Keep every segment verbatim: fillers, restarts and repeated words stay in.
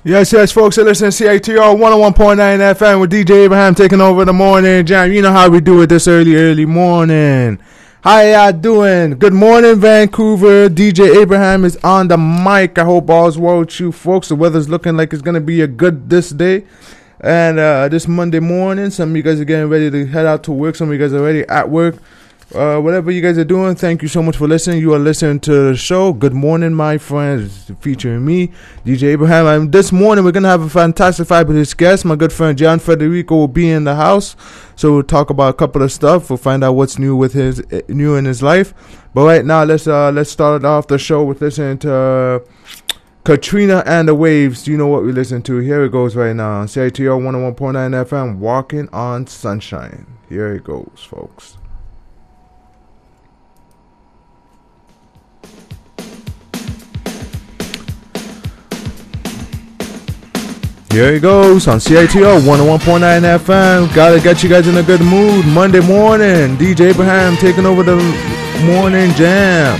Yes, yes, folks, you're listening to C I T R one oh one point nine F M with D J Abraham taking over the morning jam. You know how we do it this early, early morning. How y'all doing? Good morning, Vancouver. D J Abraham is on the mic. I hope all's well with you, folks. The weather's looking like it's going to be a good this day. And uh, this Monday morning, some of you guys are getting ready to head out to work. Some of you guys are already at work. Uh, whatever you guys are doing, thank you so much for listening. You are listening to the show. Good morning, my friends, featuring me, D J Abraham. And this morning, we're going to have a fantastic, fabulous guest. My good friend, John Federico, will be in the house. So we'll talk about a couple of stuff. We'll find out what's new with his uh, new in his life. But right now, let's uh, let's start off the show with listening to uh, Katrina and the Waves. Do you know what we listen to? Here it goes right now. C I T R one oh one point nine F M, Walking on Sunshine. Here it goes, folks. Here he goes on C I T R one oh one point nine F M. Gotta get you guys in a good mood. Monday morning, D J Abraham taking over the morning jam.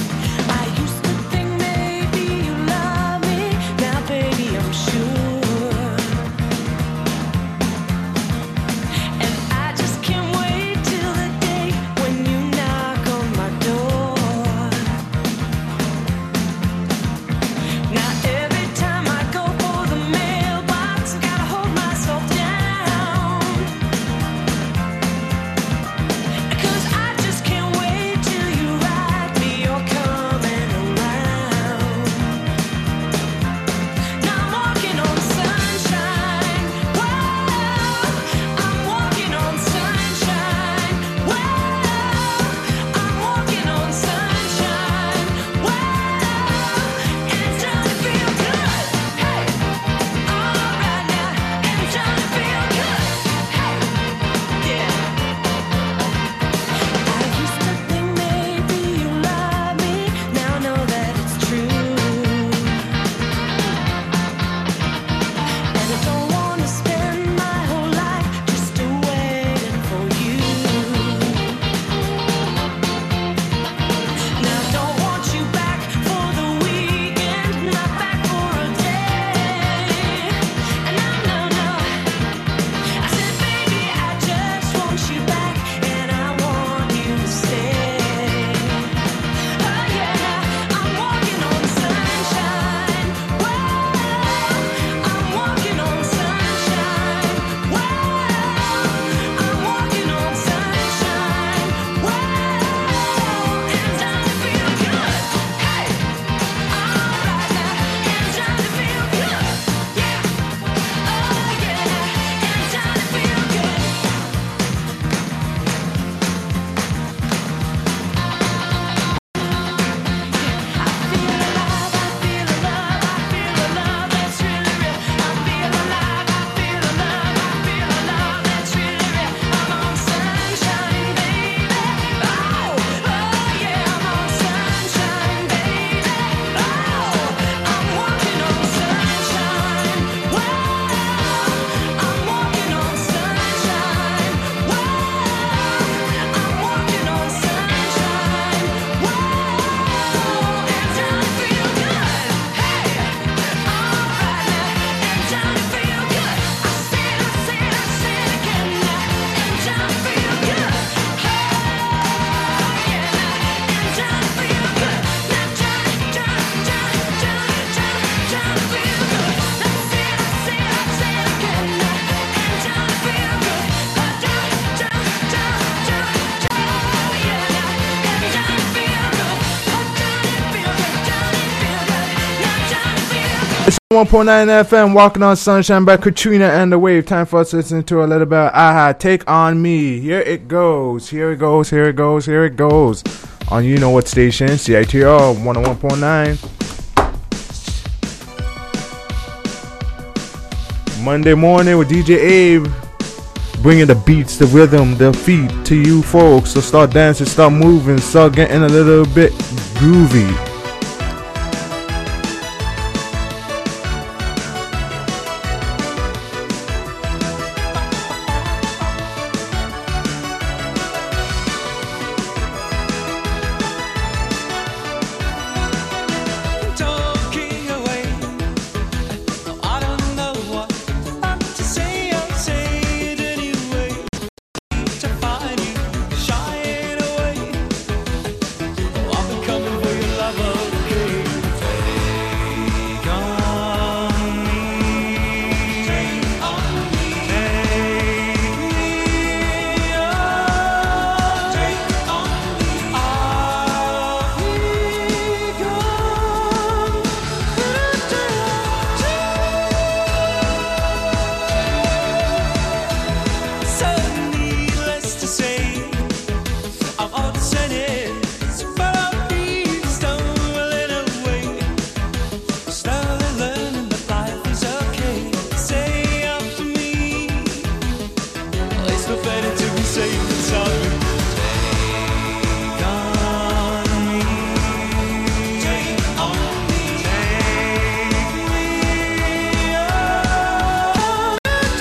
one point nine F M, Walking on Sunshine by Katrina and the Wave. Time for us to listen to a little bit of Aha, Take On Me. Here it goes, here it goes, here it goes, here it goes. On you know what station, C I T R one oh one point nine. Monday morning with D J Abe. Bringing the beats, the rhythm, the feet to you folks. So start dancing, start moving, start getting a little bit groovy. I so faded to be safe and sorry. Take on me, take on me, take me on.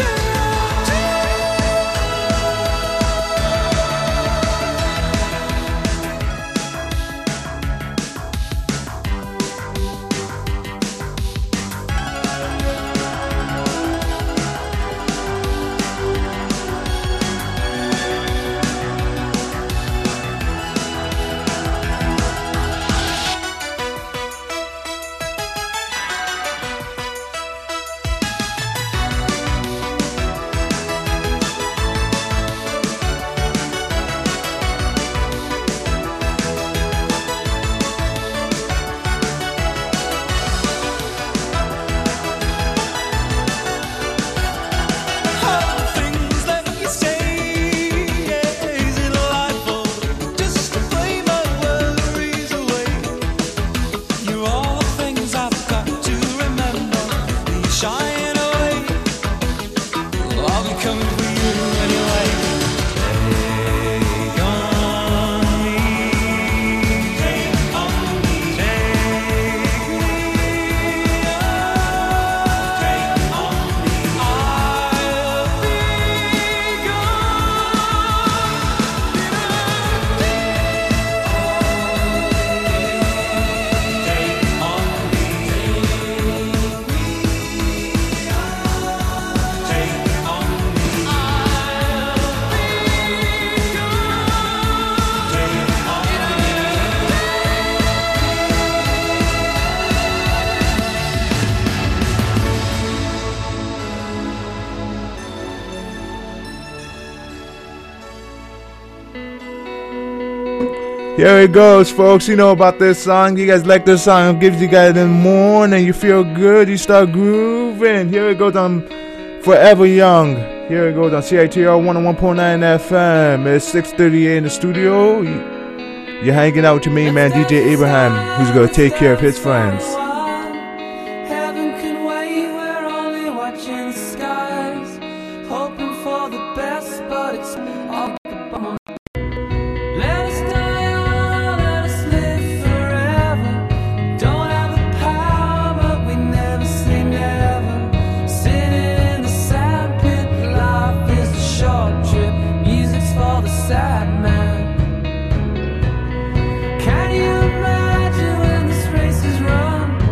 Here it goes, folks. You know about this song. You guys like this song? It gives you guys in the morning. You feel good. You start grooving. Here it goes on Forever Young. Here it goes on C I T R one oh one point nine F M. It's six thirty-eight in the studio. You're hanging out with your main man, D J Abraham, who's going to take care of his friends. Heaven can wait. We're only watching the skies, hoping for the best, but it's all the bummer. Let us die young, let us live forever. Don't have the power, but we never say never. Sitting in the sandpit, life is a short trip. Music's for the sad man. Can you imagine when this race is run?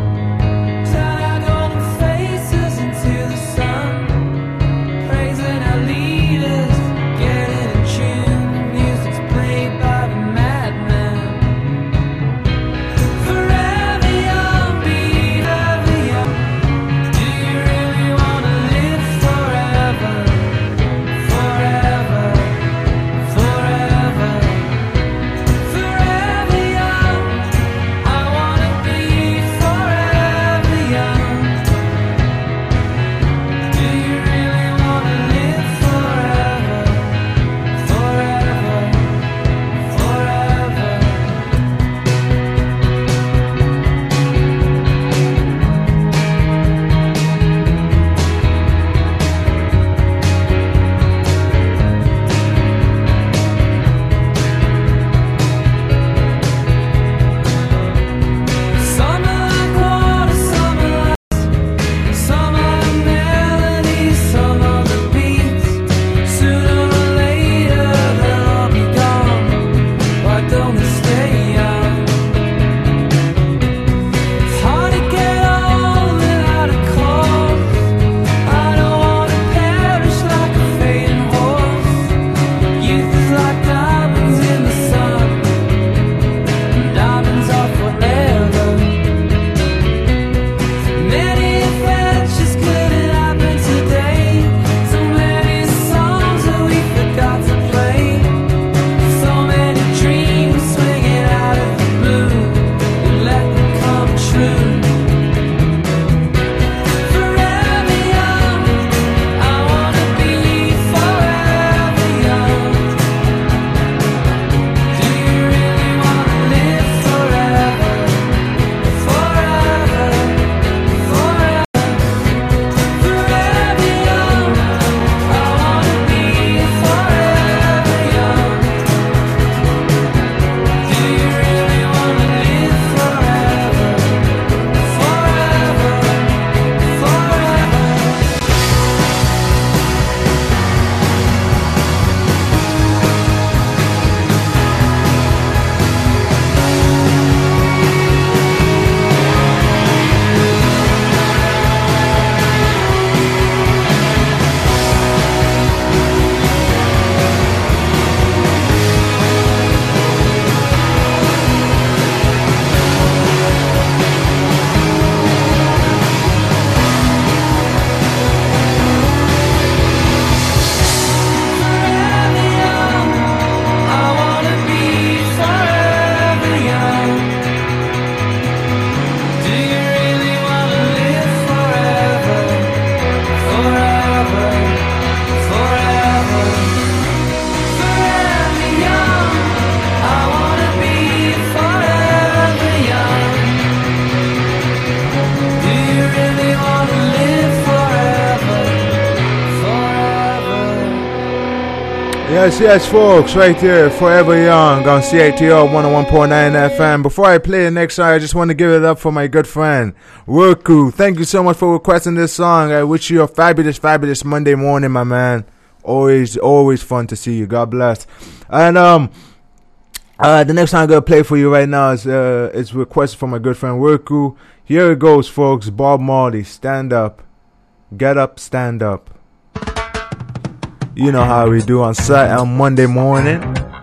Yes, yes, folks, right here, Forever Young on C A T R one oh one point nine F M. Before I play the next song, I just want to give it up for my good friend, Worku. Thank you so much for requesting this song. I wish you a fabulous, fabulous Monday morning, my man. Always, always fun to see you. God bless. And, um, uh, the next song I'm going to play for you right now is, uh, is requested from my good friend, Worku. Here it goes, folks. Bob Marley, Stand Up. Get up, stand up. You know how we do on Saturday, on Monday morning.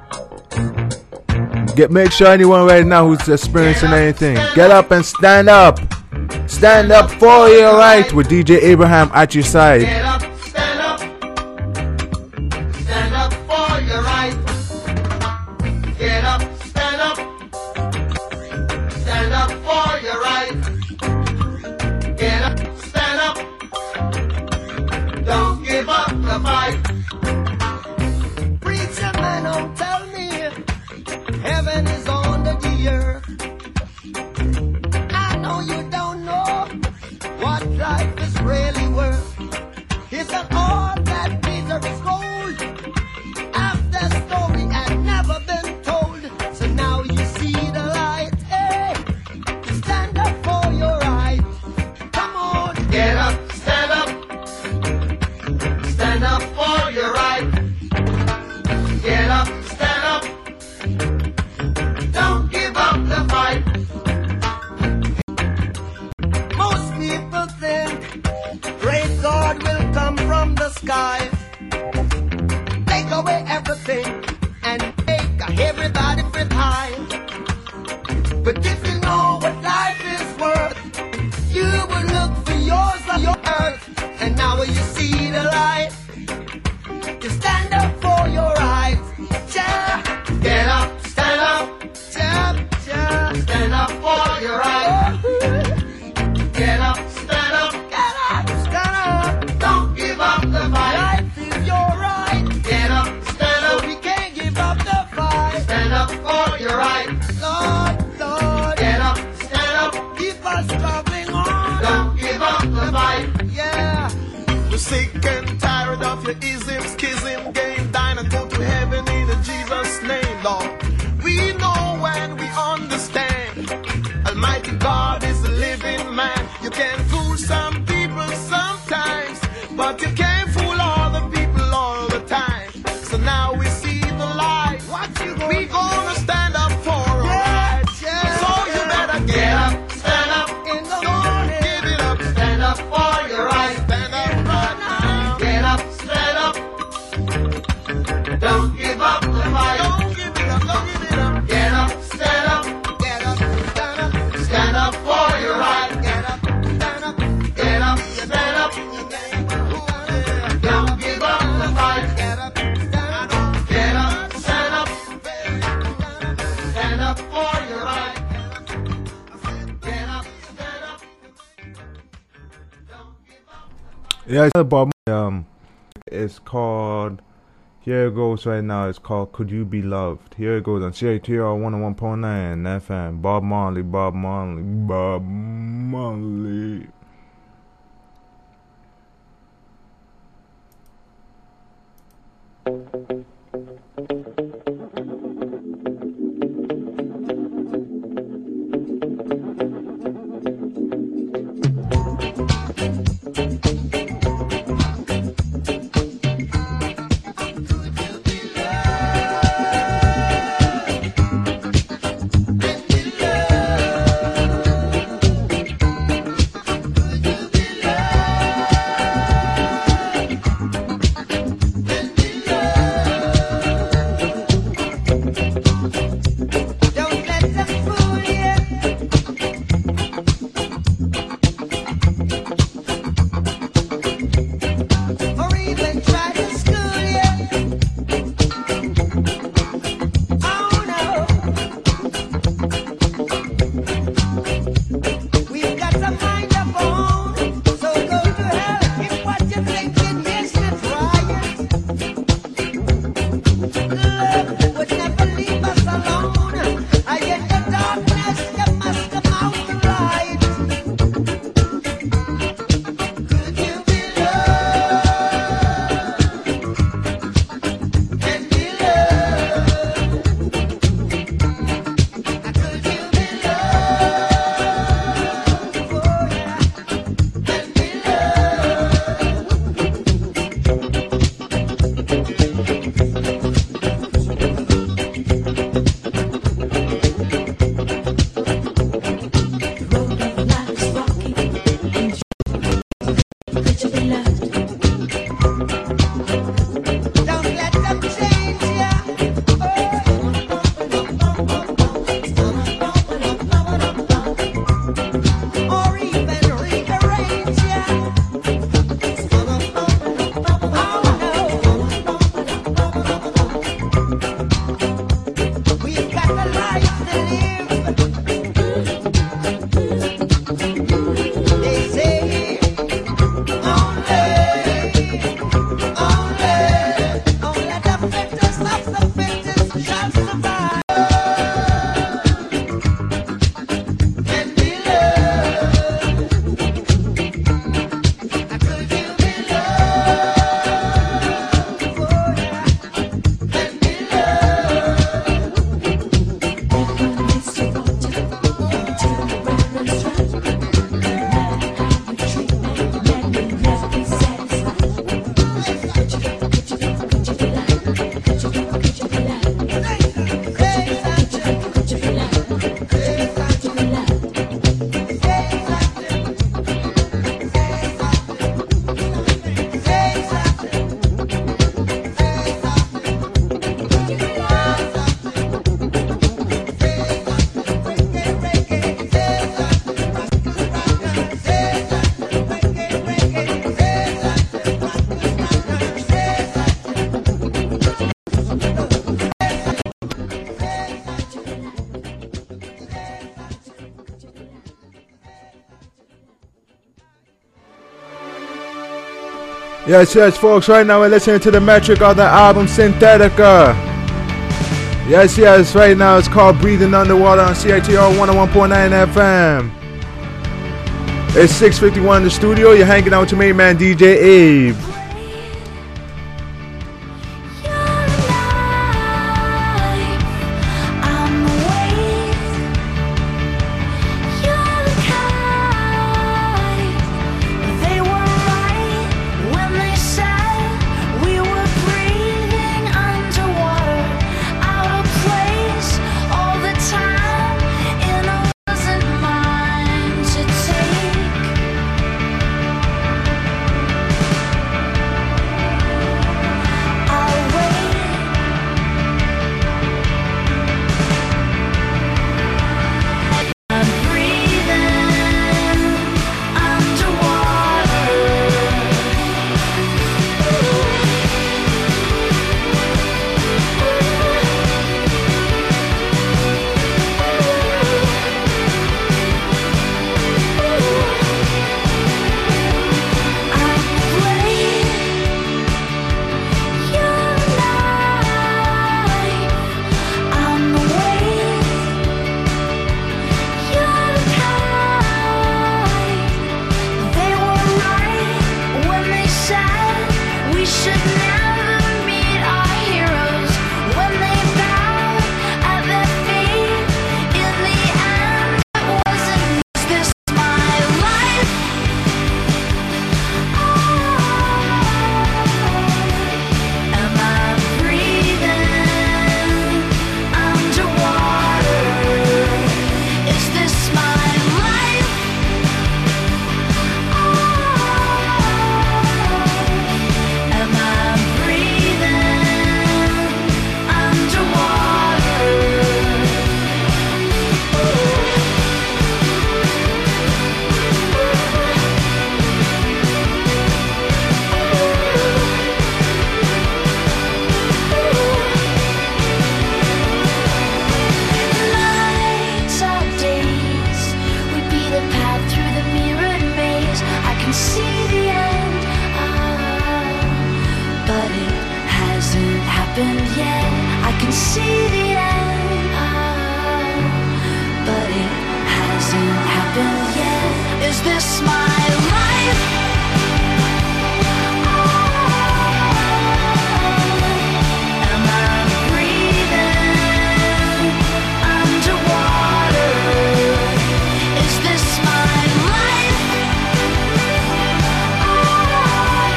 Get make sure anyone right now who's experiencing anything, get up and stand up. Stand up for your right with D J Abraham at your side. Get up, stand up. Stand up for your right. Get up, stand up. Stand up for your right. Get up, stand up. Don't give up the fight. Preacher man, don't tell me heaven is under the earth. I know you don't know what life is really worth. It's an all that Peter is gold. After story had never been told. So now you see the light. Hey, stand up for your right. Come on, get up, stand up. Stand up for your right. Get up, stand up. Don't give up the fight. Most people think great God will come from the sky, take away everything and make everybody feel high. But if you know what life is worth, you will look for yours on your earth. And now you see the light, you stand up for your rights. Yeah. Get up, stand up. Yeah, yeah. Stand up for your rights. Get up, stand up. Get up, stand up. Don't give up the fight. Life is your right. Get up, stand up. So we can't give up the fight. Stand up for your right. Lord, Lord. Get up, stand up. Keep us traveling on. Don't give up the fight. Yeah. We're sick and tired of your ism, schism, game, dine and go to heaven in Jesus' name, Lord. We know and we understand Almighty God is a living man. You can fool some people sometimes, but you can't fool all the people all the time. So now we see the light. What you gonna we gonna stand up for our rights. Yeah. So you better get, Get up. up, stand up. In the morning, give it up. Stand up for your right. Stand up right now. Get up, stand up. Don't give up the fight. Don't give it up, don't give it up. Get up, stand up. Get up, stand up. Stand up for your right. Get up, stand up. Get up, stand up. Don't give up the fight. Get up, stand up. Get up, stand up. Stand up for your right. Get up, stand up. Don't give up. Yeah, it's about um, it's called. Here it goes right now. It's called "Could You Be Loved." Here it goes on C A T R one oh one point nine F M. Bob Marley, Bob Marley, Bob Marley. Yes, yes, folks. Right now we're listening to the metric of the album Synthetica. Yes, yes. Right now it's called Breathing Underwater on C I T R one oh one point nine F M. It's six fifty-one in the studio. You're hanging out with your main man D J Abe.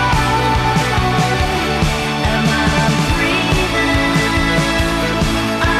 Am I breathing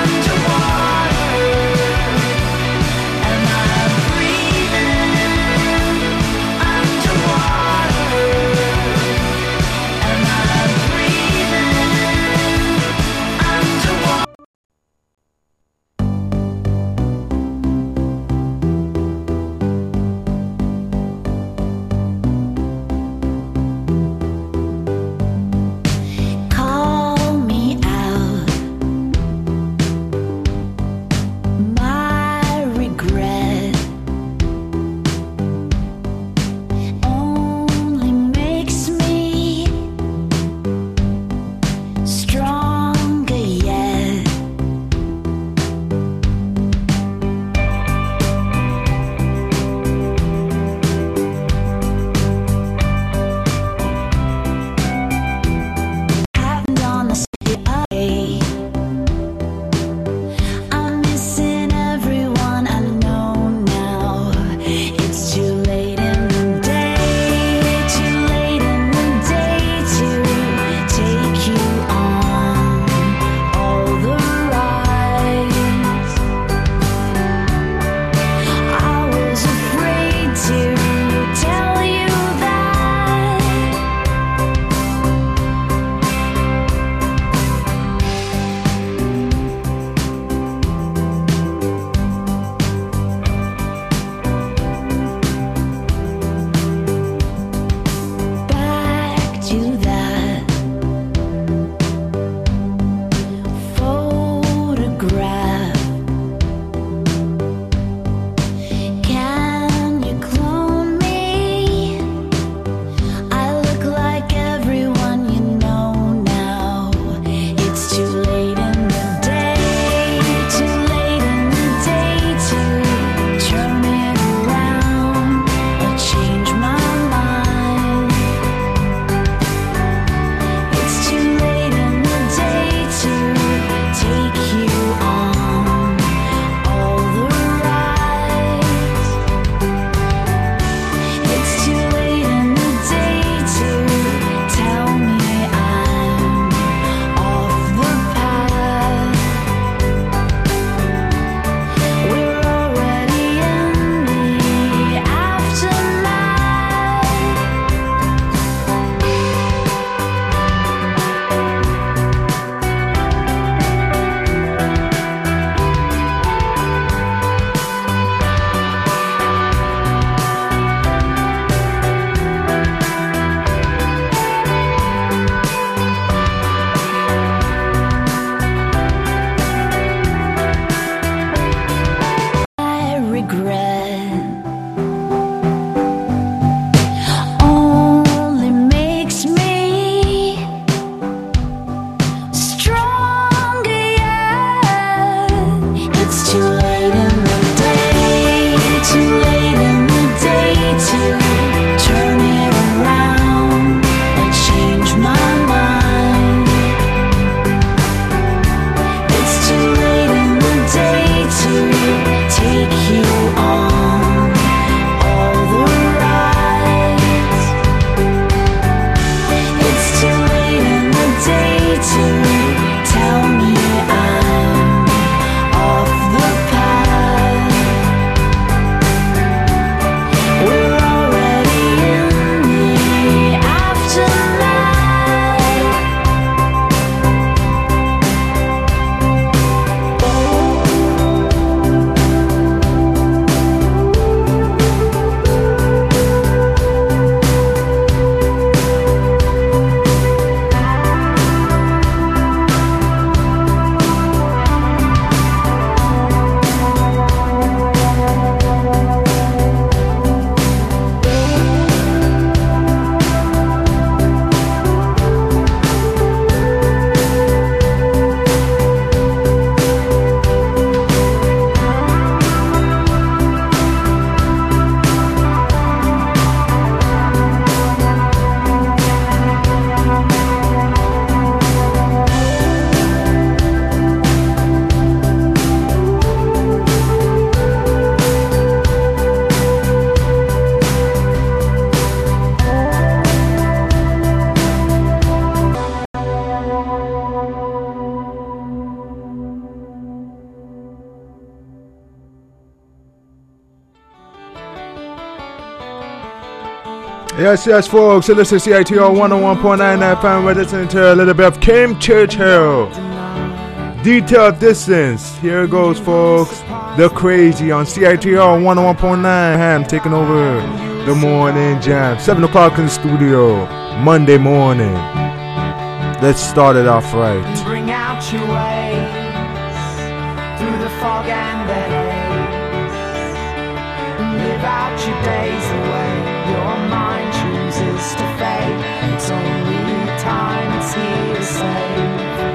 Yes, yes, folks. So listen to C I T R one oh one point nine F M. We're listening to a little bit of Kim Churchill. Detailed Distance. Here it goes, folks. The Crazy on C I T R one oh one point nine. Ham taking over the morning jam. seven o'clock in the studio. Monday morning. Let's start it off right. Bring out your ways through the fog and the haze. Live out your days away. Your mind chooses to fade. It's only time it's here to save.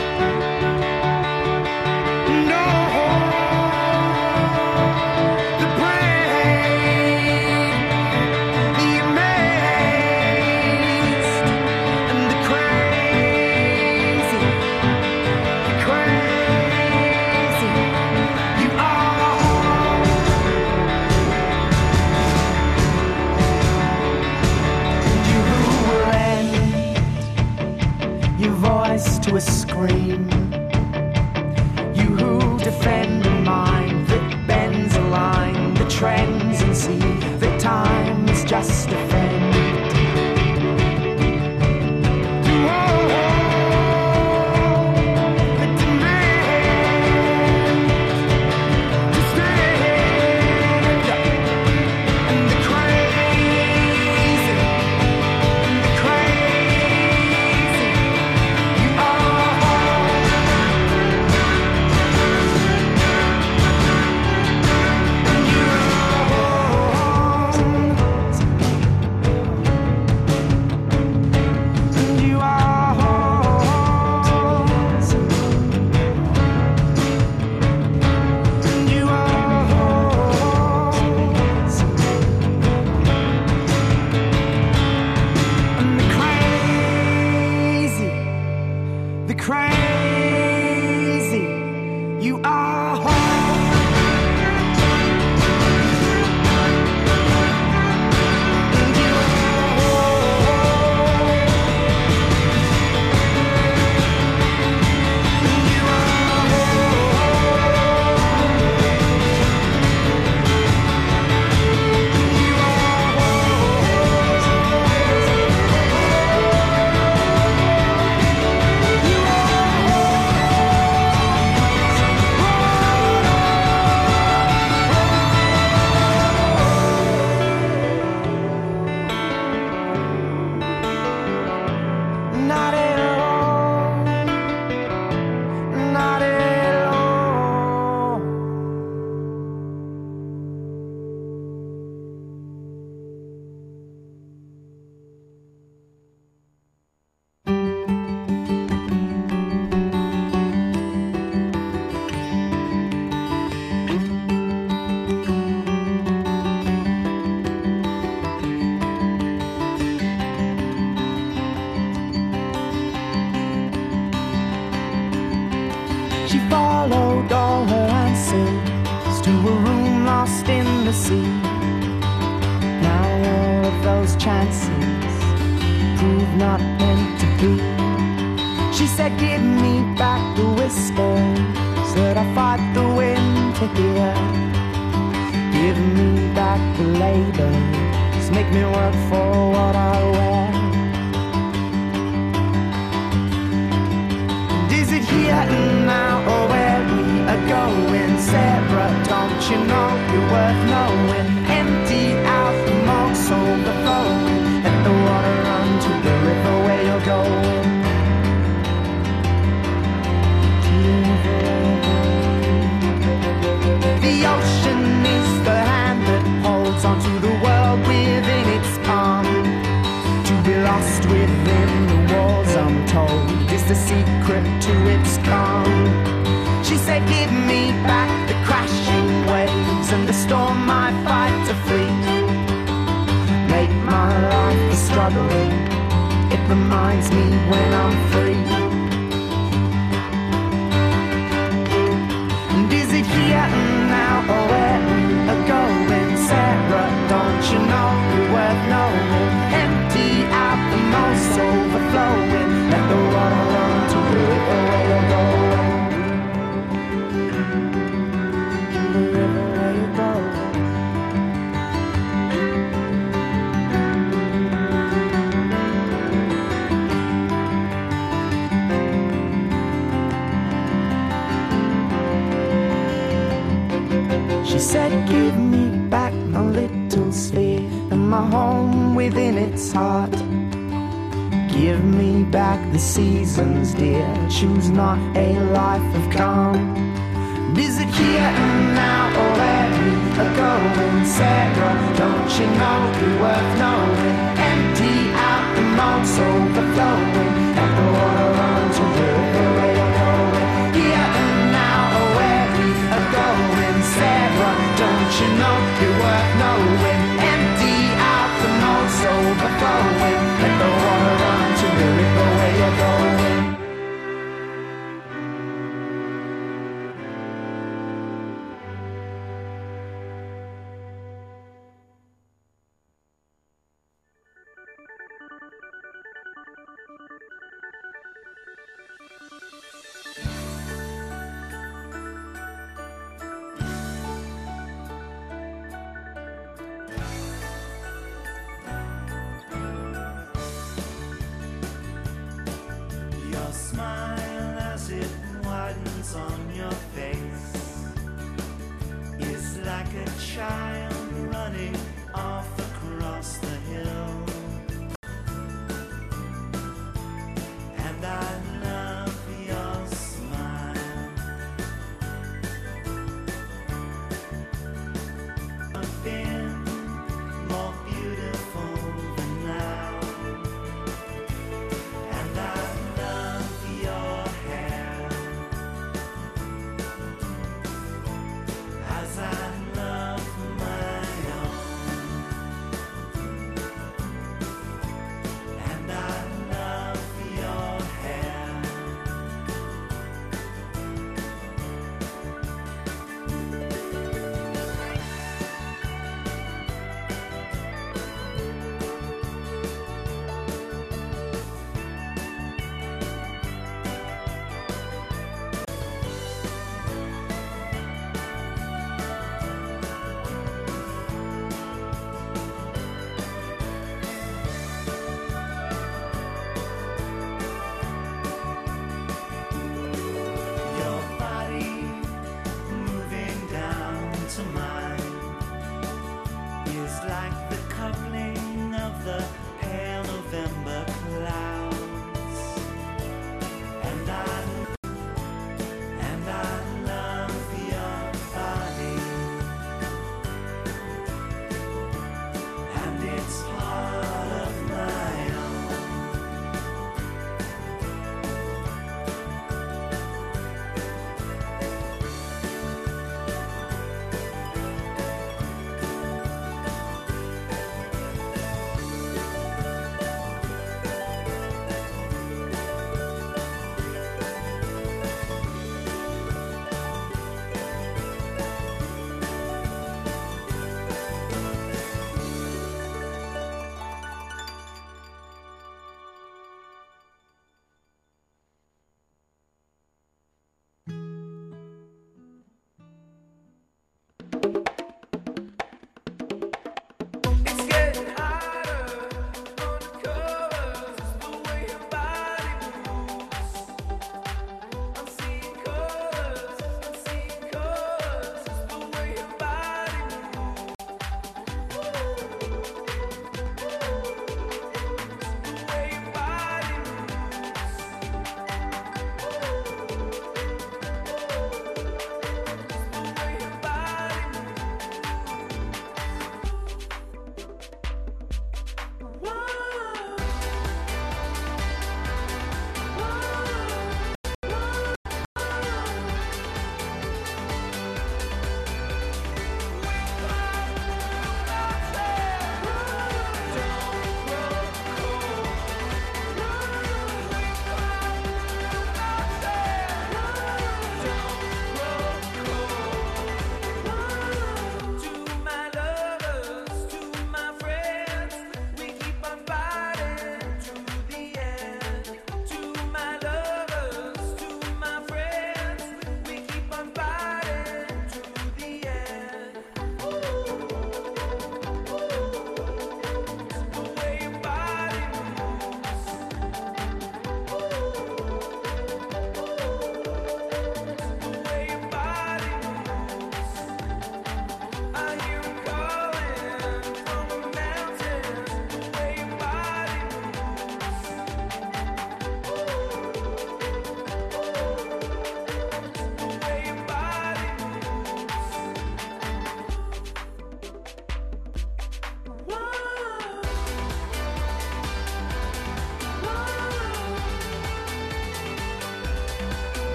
No, the brave, the amazed, and the crazy, the crazy. You are. You who will end your voice to a scream. You who defend a mind that bends a line, the trends and see that time is just a friend. The demand to stand, and the crazy, and the crazy. You are. You and the crazy, the crazy. You are. Not at all. Not at all. She followed all her answers to a room lost in the sea. Now all of those chances prove not meant to be. She said, give me back the whispers that I fight the wind to hear. Give me back the labors, make me work for what I wear. Is it here and now or where we are going? Sarah, don't you know you're worth knowing? Empty out the moats overflowing. Let the water run to the river where you're going. To the river where you're going. The ocean is the hand that holds onto the world within its palm. To be lost within the walls, I'm told, is the secret to its calm. She said, give me back the crashing waves and the storm I fight to flee. Make my life a struggle, it reminds me when I'm free. And is it here and now or where we are going? Sarah, don't you know you're worth knowing? Empty out the most overflowing. Let the water run to the river where you're going. To the river where you're going. She said, give me back my little sphere and my home within its heart. Give me back the seasons, dear. Choose not a life of calm. Is it here and now or where we are going? Sarah, don't you know you're worth knowing? Empty out the moats overflowing, and the water runs to the way you're going. Here and now or where we are going? Sarah, don't you know you're worth knowing? Empty out the moats overflowing, let the water run to the river where you're going. Your smile as it widens on your face is like a child running off across the hill. And I love your smile. I've been more beautiful than now. And I love your hair as I love my own.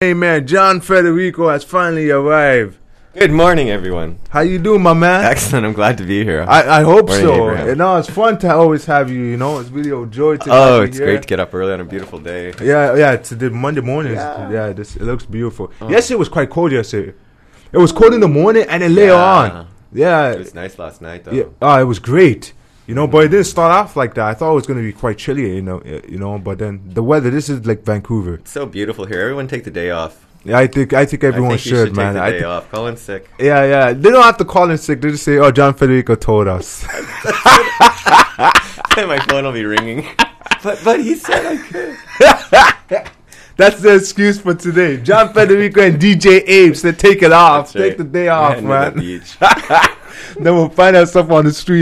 main man, John Federico, has finally arrived. Good morning, everyone. How you doing, my man? Excellent. I'm glad to be here. I, I hope Morning, so. Abraham. You know, it's fun to always have you. You know, it's really a joy to. oh, have you it's here. great to get up early on a beautiful day. Yeah, yeah. It's the Monday morning. Yeah. Yeah, this it looks beautiful. Oh. Yesterday was quite cold. Yesterday, it was cold in the morning and then later Yeah. on. Yeah, It was nice last night, though. yeah. Oh, it was great. You know, but it didn't start off like that. I thought it was going to be quite chilly. You know, uh, you know. But then the weather. This is like Vancouver. It's so beautiful here. Everyone take the day off. Yeah, I think I think everyone I think you should, should man. take the I day thi- off. Colin sick. Yeah, yeah. They don't have to call in sick. They just say, "Oh, John Federico told us." My phone will be ringing. But but he said I could. That's the excuse for today. John Federico and D J Abe said, "Take it off. That's right. Take the day off, Heading to the man." beach. Then we'll find out stuff on the street.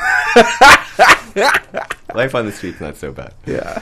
Life on the street's not so bad. Yeah.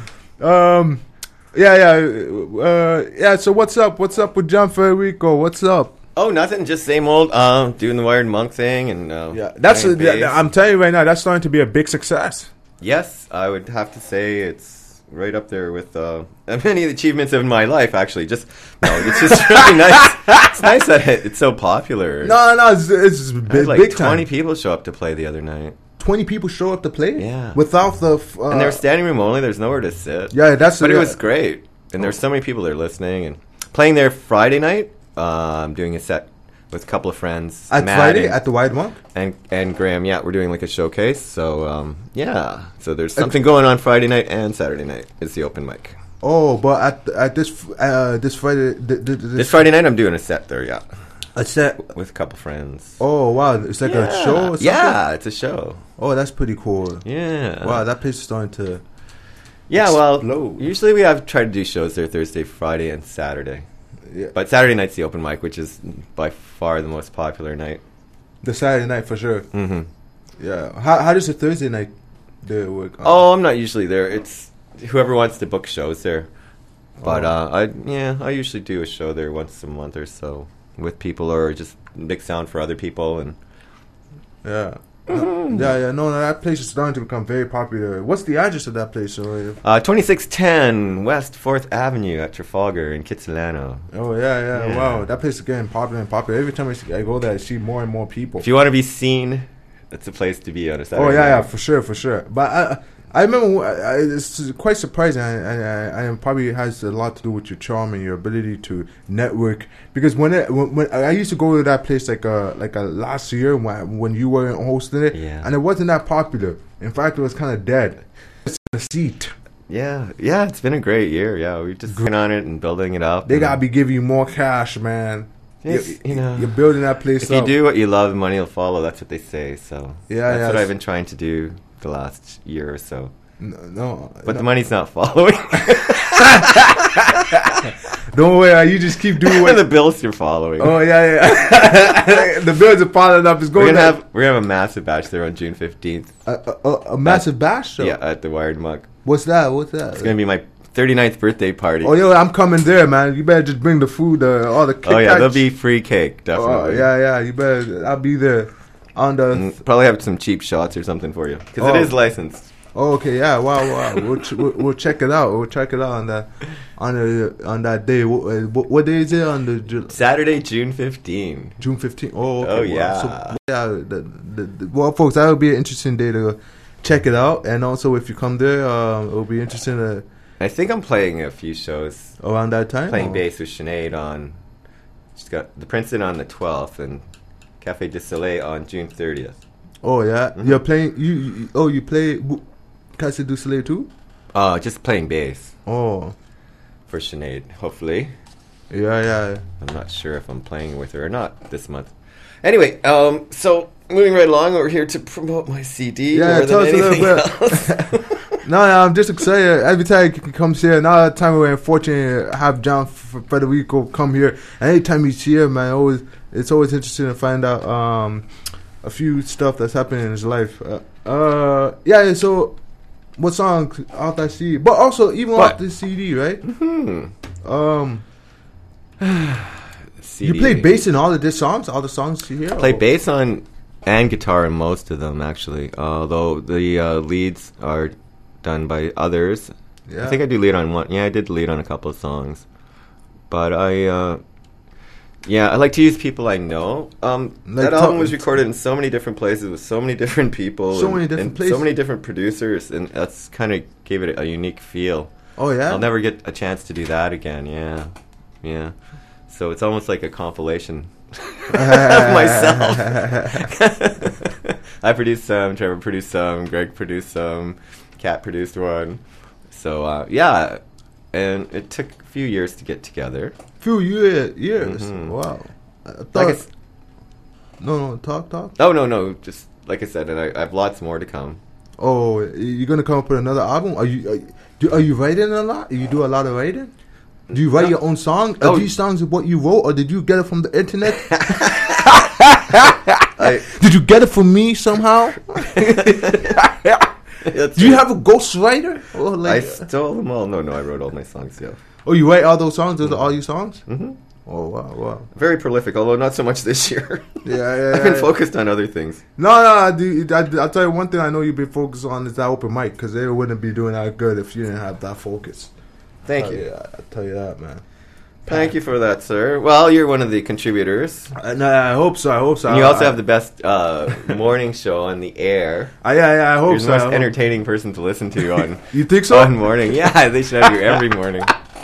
Um. Yeah, yeah, uh, yeah. So what's up? What's up with John Federico? What's up? Oh, nothing. Just same old. Um, doing the Wired Monk thing, and uh, Yeah, that's. playing A, yeah, bass. I'm telling you right now, that's starting to be a big success. Yes, I would have to say it's right up there with uh, many of the achievements of my life. Actually, just no, it's just really nice. It's nice that it, it's so popular. No, no, it's, it's I had big, like big twenty time. people show up to play the other night, Twenty people show up to play. Yeah. without the. f- Uh, and they were standing room only. There's nowhere to sit. yeah, that's. but it yeah. was great, and there's so many people there listening and playing there Friday night. Uh, I'm doing a set with a couple of friends At Matt Friday and, at the Wide Monk. and and Graham. Yeah, we're doing like a showcase. So um, yeah, so there's something going on Friday night and Saturday night. It's the open mic. Oh, but at at this f- uh, this Friday th- th- th- This Friday night, I'm doing a set there. Yeah, a set. with a couple friends. Oh wow, it's like a show. Or something? Yeah, it's a show. Oh, that's pretty cool. Yeah. Wow, that place is starting to. Yeah, well, explode. usually we have tried to do shows there Thursday, Friday, and Saturday. Yeah. But Saturday night's the open mic, which is by far the most popular night. The Saturday night for sure. hmm Yeah. How how does the Thursday night there work? Oh, I'm not usually there. It's whoever wants to book shows there. But Oh. uh, I yeah, I usually do a show there once a month or so with people, or just mix sound for other people. And Yeah. Uh, yeah, yeah. No, no, that place is starting to become very popular. What's the address of that place? So, uh, twenty-six ten West Fourth Avenue at Trafalgar in Kitsilano. oh yeah, yeah, Yeah. Wow, that place is getting popular and popular. Every time I, see, I go there, I see more and more people. If you want to be seen, it's a place to be on a Saturday Oh yeah, yeah, night. for sure, for sure. But I, I remember I, I, it's quite surprising, and I, I, I probably has a lot to do with your charm and your ability to network. Because when it, when, when I used to go to that place like a like a last year when when you were hosting it, Yeah. and it wasn't that popular. In fact, it was kind of dead. It's a seat. Yeah, yeah, it's been a great year. Yeah, we've just been on it and building it up. They and gotta be giving you more cash, man. It's, You, you know, you're building that place if up. you do what you love, money will follow. That's what they say. So Yeah, that's yeah, what it's- I've been trying to do the last year or so. no, no, But no. the money's not following. Don't worry, you just keep doing what. the bills you're following. Oh yeah, yeah. The bills are piling up. It's we're going gonna up. have we're gonna have a massive bash there on June fifteenth. A, a, a massive bash show. Yeah, at the Wired Mug. What's that? What's that? It's gonna be my thirty-ninth birthday party. Oh, yo, I'm coming there, man. You better just bring the food, uh, all the Kit Oh yeah, Kats. there'll be free cake, definitely. Oh, yeah, yeah. You better. I'll be there on the. And probably have some cheap shots or something for you because Oh. it is licensed. Oh, okay, yeah. Wow, wow. We'll, ch- we'll we'll check it out. We'll check it out on that on the on that day. What, uh, what, what day is it? On the Ju- Saturday, June fifteenth. June fifteenth. Oh, okay. Oh, wow. yeah. So, yeah. The, the, the, well, folks, that would be an interesting day to check it out. And also, if you come there, uh, it will be interesting to, I think I'm playing a few shows. around that time. Playing or- bass with Sinead on. She's got the Princeton on the twelfth and Cafe du Soleil on June thirtieth. Oh yeah, Mhm. you're playing. You, you oh you play w- Casa du Soleil too? Uh, just playing bass Oh for Sinead, hopefully. yeah, yeah. I'm not sure if I'm playing with her or not this month. Anyway, um, so moving right along, we're here to promote my C D Yeah, more tell than us a anything little bit. else. No, no, I'm just excited. Every time he comes here, now that time we're fortunate to have John F- Federico come here. And anytime he's here, man, always it's always interesting to find out um, a few stuff that's happening in his life. Uh, uh yeah. yeah, So, what song off that C D? But also even What? off this C D, right? Hmm. Um, C you D. played bass in all of these songs, all the songs you hear. Play Or- bass on and guitar in most of them, actually. Although the uh, leads are done by others. Yeah. I think I do lead on one. Yeah, I did lead on a couple of songs. but I, uh, yeah, I like to use people I know. Um, Like that to- album was recorded in so many different places with so many different people, So and, many different and places. so many different producers, and that's kind of gave it a, a unique feel. Oh yeah. I'll never get a chance to do that again. Yeah, yeah. So it's almost like a compilation of myself. I produced some, Trevor produced some, Greg produced some, Kat produced one. So uh, yeah, and it took a few years to get together. Few year, years. Mhm. Wow. I thought, Like I s- no, no, talk, talk. oh no, no, just like I said, and I, I have lots more to come. Oh, you're gonna come up with another album? Are you, are you, do, are you writing a lot? You do a lot of writing? Do you write No. your own songs? Are Oh. these songs what you wrote, or did you get it from the internet? I, Did you get it from me somehow? that's Do you right. have a ghostwriter? Or I like, stole them all. No, no, I wrote all my songs. Yeah. oh, you write all those songs? Those are all your songs? hmm Oh wow, wow. Very prolific, although not so much this year. Yeah, yeah. I've been yeah. focused on other things. No, no, I do, I, I'll tell you one thing I know you've been focused on is that open mic, because they wouldn't be doing that good if you didn't have that focus. Thank I'll- you. Yeah, I'll tell you that, man. Thank you for that, sir. Well, you're one of the contributors. Uh, no, I hope so. I hope so. And you I, also I, have the best uh, morning show on the air. I, yeah, yeah, I hope You're the so. I most hope- entertaining person to listen to on You think so? on morning. Yeah, they should have you every morning.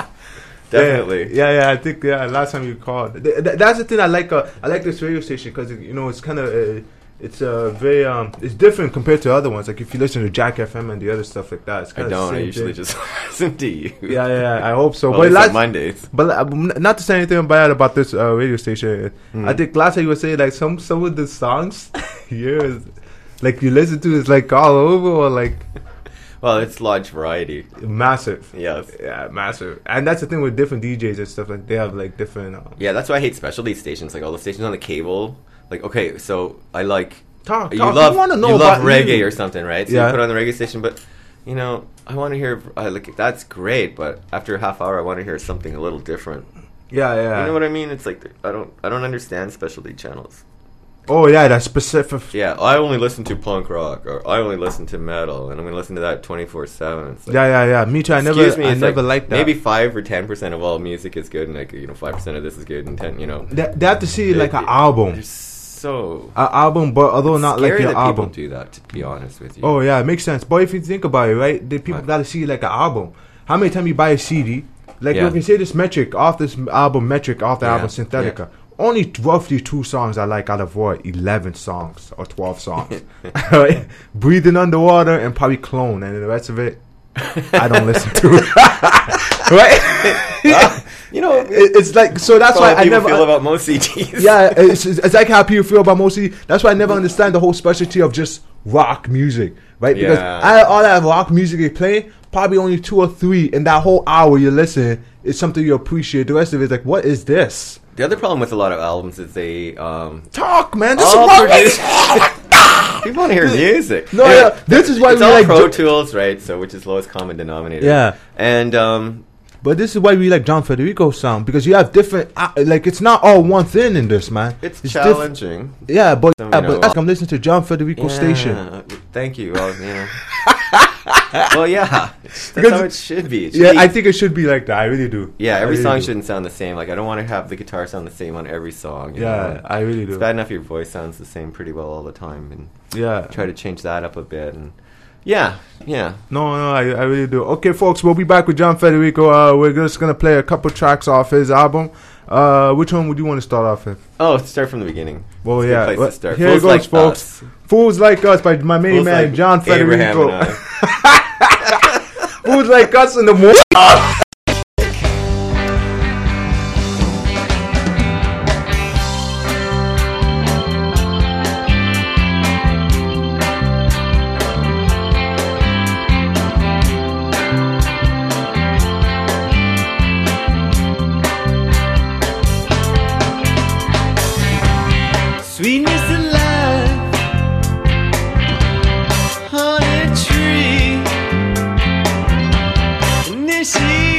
Definitely. Yeah, yeah, yeah, I think yeah. Last time you called, th- th- that's the thing I like. Uh, I like this radio station because you know it's kind of uh, it's uh, very um it's different compared to other ones. Like if you listen to Jack F M and the other stuff like that, it's I kind of don't. I Same usually thing. just listen to you. Yeah, yeah, yeah, I hope so. Well, but at least last, on Mondays. but uh, n- not to say anything bad about this uh, radio station. Mm. I think last time you were saying like some some of the songs, yeah, like you listen to is like all over or like Well, it's large variety. massive. Yes. Yeah, massive. And that's the thing with different D Js and stuff. Like they have like different. Um, Yeah, that's why I hate specialty stations. Like all the stations on the cable. Like, okay, so I like Talk, you talk. love You wanna know you love about reggae you. or something, right? So Yeah. you put on the reggae station, but you know, I want to hear uh, like that's great, but after a half hour, I want to hear something a little different. yeah, yeah. You know what I mean? It's like I don't I don't understand specialty channels. Oh yeah, that's specific. Yeah, I only listen to punk rock, or I only listen to metal, and I'm gonna listen to that twenty-four seven. Yeah, yeah, yeah. Me too. I never, Excuse me, I it's never like liked that. Maybe five or ten percent of all music is good, and like you know, five percent of this is good, and ten, you know, they, they have to see like an It- album, They're so an album, but although not like scary your that album. people do that. To be honest with you. Oh yeah, it makes sense. But if you think about it, right, the people What? gotta see like an album. How many times you buy a C D? Like Yeah. you can say this metric off this album, metric off the Yeah, album, Synthetica. Only roughly two songs I like out of what eleven songs or twelve songs. Right? Breathing Underwater and probably Clone, and the rest of it I don't listen to. Right? Ah, you know, It- it's like so. That's that's why how I people never. feel about most C Ds. Yeah, it's, it's like how people feel about most. That's why I never understand the whole specialty of just rock music, right? Because Yeah. I, all that rock music they play, probably only two or three in that whole hour you listen is something you appreciate. The rest of it is like, what is this? The other problem with a lot of albums is they um, Talk, man. This all is rock produce- music. people want to hear music. No, yeah, this is why it's we all like Pro Jo- Tools, right? So which is lowest common denominator. Yeah. and um, But this is why we like John Federico's sound, because you have different, uh, like it's not all one thing in this, man. it's, diff- challenging. yeah, but, Some, yeah, you know, but I'm listening to John Federico Station. Yeah, Thank you. Well, you know. well, yeah, that's Because- how it should be. It should Yeah, be- I think it should be like that. I really do. Yeah, I every really song do. shouldn't sound the same. Like I don't want to have the guitar sound the same on every song. you Yeah, know? I really do. It's bad enough your voice sounds the same pretty well all the time, and Yeah. try to change that up a bit. And yeah, yeah. No, no, I, I really do. Okay, folks, we'll be back with John Federico. Uh, we're just gonna play a couple tracks off his album. Uh, which one would you want to start off with? Oh, start from the beginning. Well, It's a good yeah. place well, to start. Here Fools it goes, Like folks. Us. Fools Like Us by my main Fools man like John Abraham Federico. and I. Fools Like Us in the morning. Sweetness of life on a tree, initiate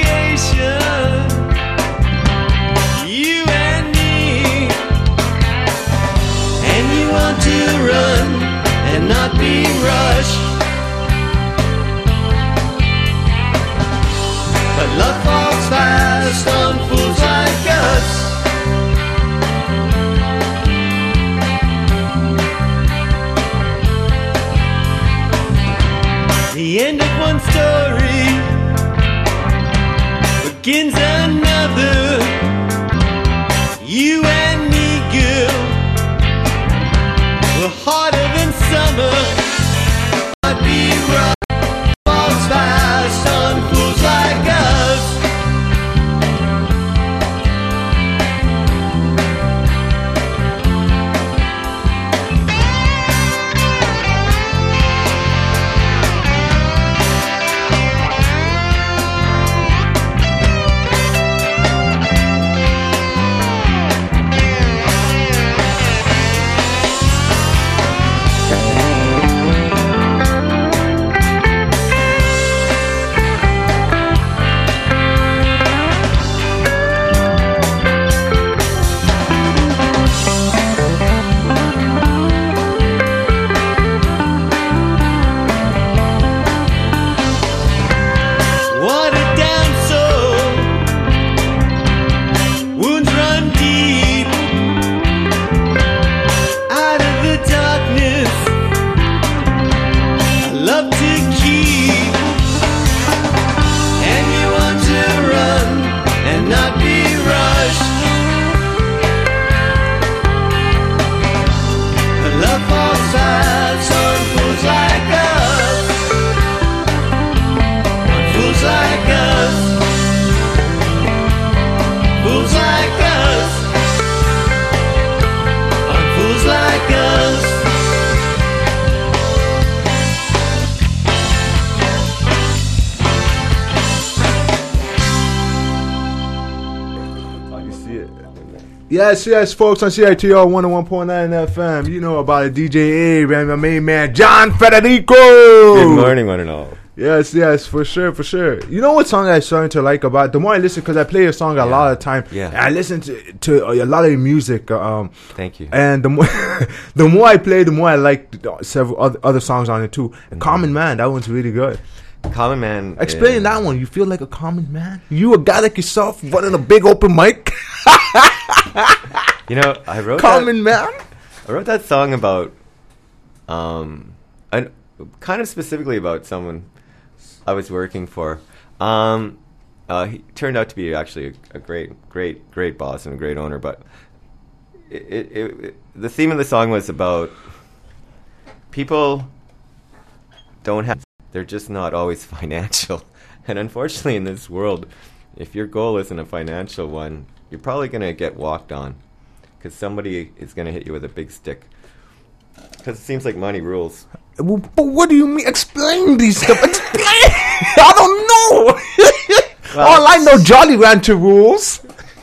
Yes, yes, folks on C I T R one oh one point nine F M. You know about it. D J A and my main man, John Federico. Good morning, one and all. Yes, yes, for sure, for sure. You know what song I'm starting to like about? The more I listen, because I play a song a Yeah. lot of time. Yeah. And I listen to, to a lot of your music. Um, Thank you. And the more the more I play, the more I like several other, other songs on it too. And Common Man, that one's really good. Common Man. Explain is- that one. You feel like a common man? You a guy like yourself running a big open mic? You know, I wrote Common that, man? I wrote that song about, um, I, kind of specifically about someone I was working for. Um, uh, he turned out to be actually a, a great, great, great boss and a great owner. But it, it, it, it, the theme of the song was about people don't have. They're just not always financial. And unfortunately, in this world, if your goal isn't a financial one, you're probably going to get walked on. Because somebody is going to hit you with a big stick. Because it seems like money rules. Well, but what do you mean? Explain these stuff. Explain. I don't know. Well, All I know, Jolly Rancher rules.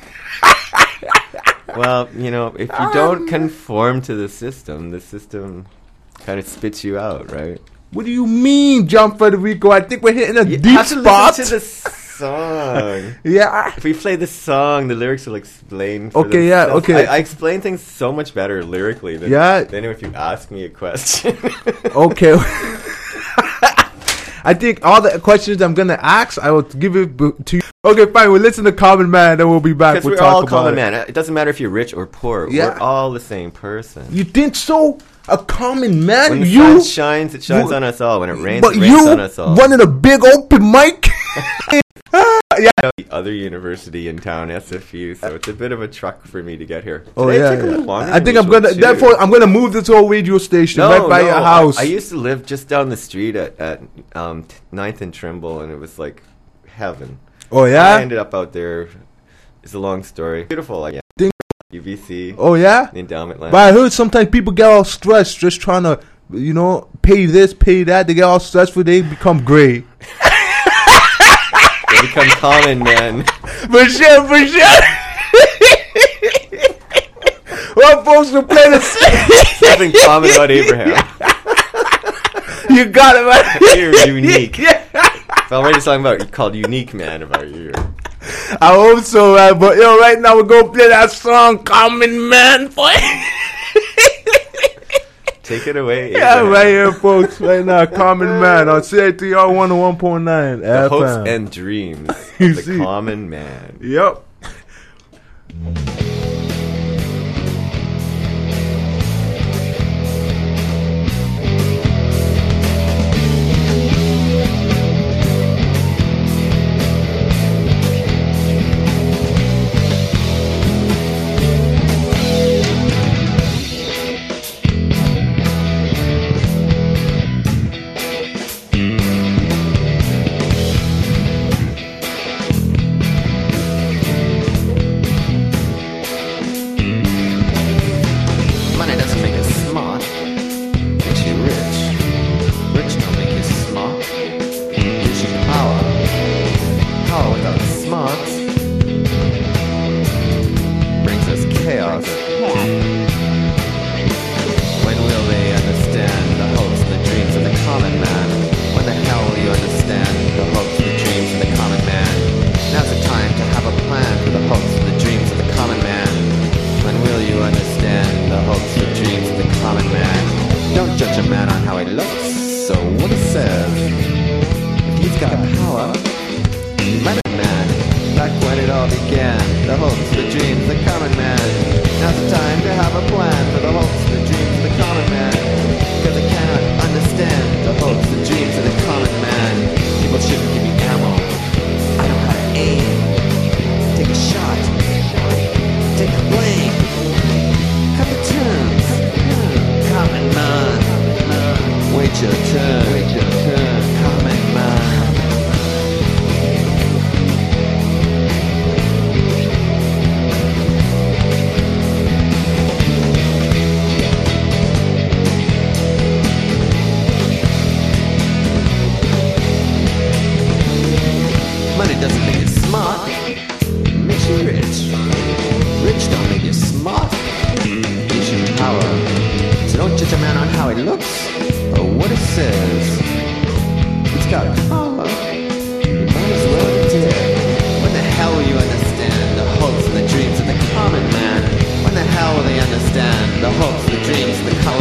Well, you know, if you don't conform to the system, the system kind of spits you out, right? What do you mean, John Federico? I think we're hitting a You deep have to spot. listen to the song. Yeah. If we play the song, the lyrics will explain. For Okay, yeah, themselves. okay. I, I explain things so much better lyrically than, Yeah. than if you ask me a question. Okay. I think all the questions I'm gonna ask, I will give it b- to you. Okay, fine. We'll listen to Common Man, then we'll be back. Because We'll we're talk all about common it. man. It doesn't matter if you're rich or poor. Yeah. We're all the same person. You think so? A common man? When the you sun shines, it shines you- on us all. When it rains, but it rains you on us all. running a big open mic? The other university in town, S F U, so it's a bit of a truck for me to get here. Oh Today yeah, took a yeah. little longer I than think I'm usual, gonna. too. Therefore, I'm gonna move this whole radio station No, right by no, your house. I, I used to live just down the street at at um, t- ninth and Trimble, and it was like heaven. oh I yeah. ended up out there. It's a long story. Beautiful, like Think- U B C, Oh yeah. the endowment land. But I heard sometimes people get all stressed just trying to, you know, pay this, pay that. They get all stressful. They become gray. They become common men. For sure, for sure. Well, folks, will play the Something common about Abraham. You got it, man. You're unique. Yeah. So I'm ready to talk about called Unique Man about you. I hope so, man. But yo, right now we're gonna play that song, Common Man, boy. Take it away. Yeah, Abraham. right here, folks. Right now, Common Man on C I T R one oh one point nine The F M. hopes and dreams You of the see. common man. Yep. Money doesn't make you smart. Makes you rich. Rich don't make you smart. Gives you power. Power without smarts brings us chaos. When will they understand the hopes and the dreams of the common man? When the hell will you understand the hopes and the dreams of the common man? Now's the time to have a plan for the hopes and the dreams of the common man. When will you understand the hopes and dreams of the common man? Don't judge a man on how he looks, so what he says. If he's got power, let him man. Back when it all began, the hopes, the dreams, the common man. Now's the time to have a plan for the hopes, the dreams of the common man. Because I cannot understand the hopes, the dreams of the common man. People shouldn't give me ammo. I know how to aim. Take a shot. Take a blame. Cut the tunes. Common man. Wait how it looks or what it says. It's got color. You might as well dare. When the hell will you understand the hopes and the dreams of the common man? When the hell will they understand the hopes, the dreams, the color?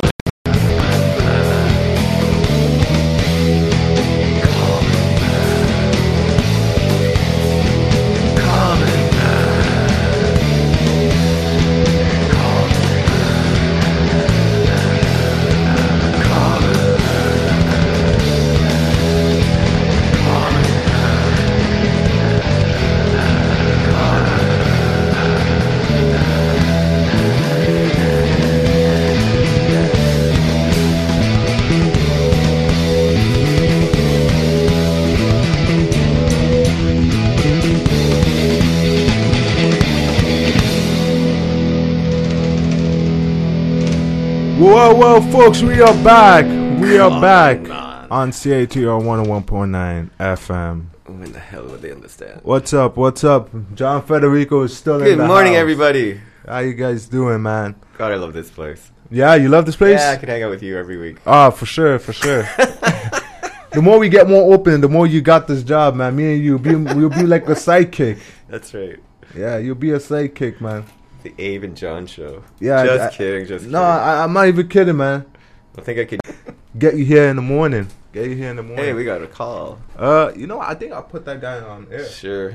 Well, well, folks, we are back. We are Come back on. on C A T R one oh one point nine F M. When the hell would they understand? What's up? What's up? John Federico is still in Good the morning, house. everybody. How you guys doing, man? God, I love this place. Yeah, you love this place? Yeah, I could hang out with you every week. Ah, for sure, for sure. The more we get more open, the more you got this job, man. Me and you, be, we'll be like a sidekick. That's right. Yeah, you'll be a sidekick, man. The Abe and John show. Yeah, Just I- kidding, just No, kidding. I, I'm not even kidding, man. I think I could. Get you here in the morning. Get you here in the morning. Hey, we got a call. Uh, you know, what? I think I'll put that guy on air. Sure.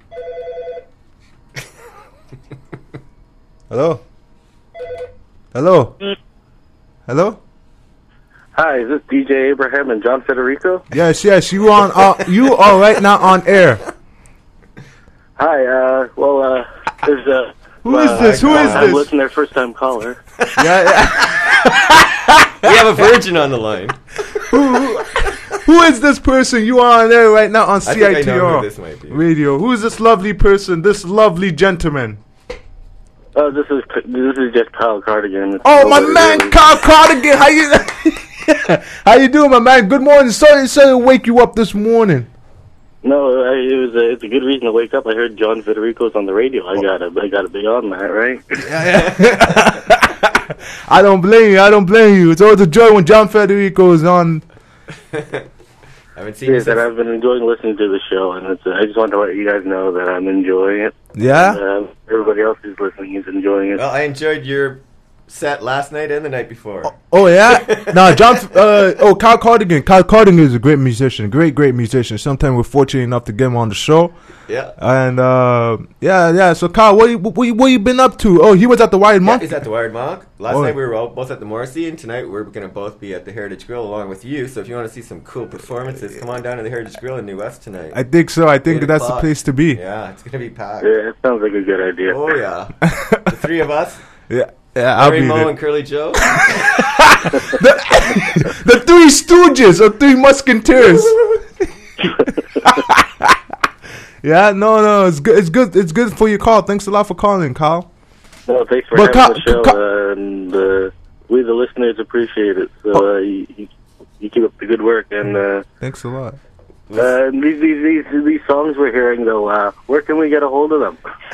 Hello? Hello? Hello? Hi, is this D J Abraham and John Federico? Yes, yes, you on? Uh, you are right now on air. Hi, uh, well, uh, there's a... Who is uh, this? Who is I'm this? listening, first time caller. Yeah, yeah. We have a virgin on the line. Who is this person? You are on air right now on I C think I I T know R who this might be. radio. Who is this lovely person? This lovely gentleman? Oh, this is this is just Kyle Cardigan. It's Oh, my nobody man, really. Carl Cardigan. How you? How you doing, my man? Good morning. Sorry, sorry to wake you up this morning. No, I, it was a, it's a good reason to wake up. I heard John Federico's on the radio. I gotta, I gotta be on that, right? I don't blame you. I don't blame you. It's always a joy when John Federico is on. I haven't seen you Yes, and since. I've been enjoying listening to the show, and it's, uh, I just want to let you guys know that I'm enjoying it. Yeah? Uh, everybody else who's listening is enjoying it. Well, I enjoyed your set last night and the night before. Oh, yeah? No, John. Uh, oh, Kyle Cardigan. Kyle Cardigan is a great musician. Great, great musician. Sometimes we're fortunate enough to get him on the show. Yeah. And, uh, yeah, yeah. So, Kyle, what you, what, you, what you been up to? Oh, he was at the Wired Yeah, Monk? he's at the Wired Monk. Last Oh. night we were all, both at the Morrissey, and tonight we're going to both be at the Heritage Grill along with you. So if you want to see some cool performances, come on down to the Heritage Grill in New West tonight. I think so. I think Eight that's the o'clock. place to be. Yeah, it's going to be packed. Yeah, it sounds like a good idea. Oh, yeah. The three of us, Yeah. Yeah, I'll Larry be Moe there. and Curly Joe. The Three Stooges or Three Musketeers. Yeah, no, no, it's good. It's good. It's good for your call. Thanks a lot for calling, Kyle. Well, thanks for But having Ka- the show, Ka- uh, and uh, we, the listeners, appreciate it. So uh, you, you, you keep up the good work, and uh, Thanks a lot. uh, these, these these these songs we're hearing, though, uh, where can we get a hold of them?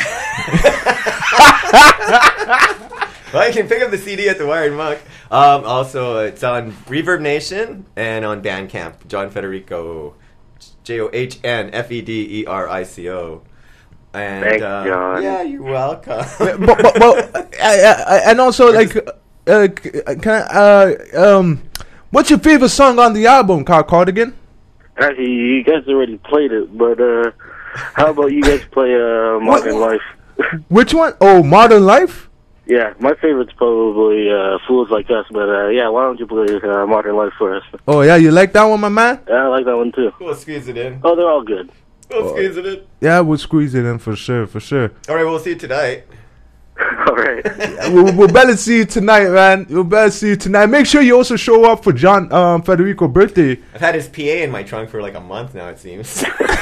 Well, you can pick up the C D at the Wired Monk. Um, also, it's on Reverb Nation and on Bandcamp. John Federico, J O H N F E D E R I C O. And Thanks, uh, John. yeah, you're welcome. but, but, but I, I, and also like, uh, can I, uh, um, what's your favorite song on the album, Kyle Cardigan? Actually, you guys already played it, but uh, how about you guys play uh, Modern What? Life? Which one? Oh, Modern Life. Yeah, my favorite's probably uh, Fools Like Us, but uh, yeah, why don't you play uh, Modern Life for us? Oh yeah, you like that one, my man? Yeah, I like that one too. We'll squeeze it in. Oh, they're all good. We'll squeeze it in. Yeah, we'll squeeze it in for sure, for sure. All right, we'll see you tonight. All right. we'll, we'll better see you tonight, man. We'll better see you tonight. Make sure you also show up for John um, Federico birthday. I've had his P A in my trunk for like a month now, it seems.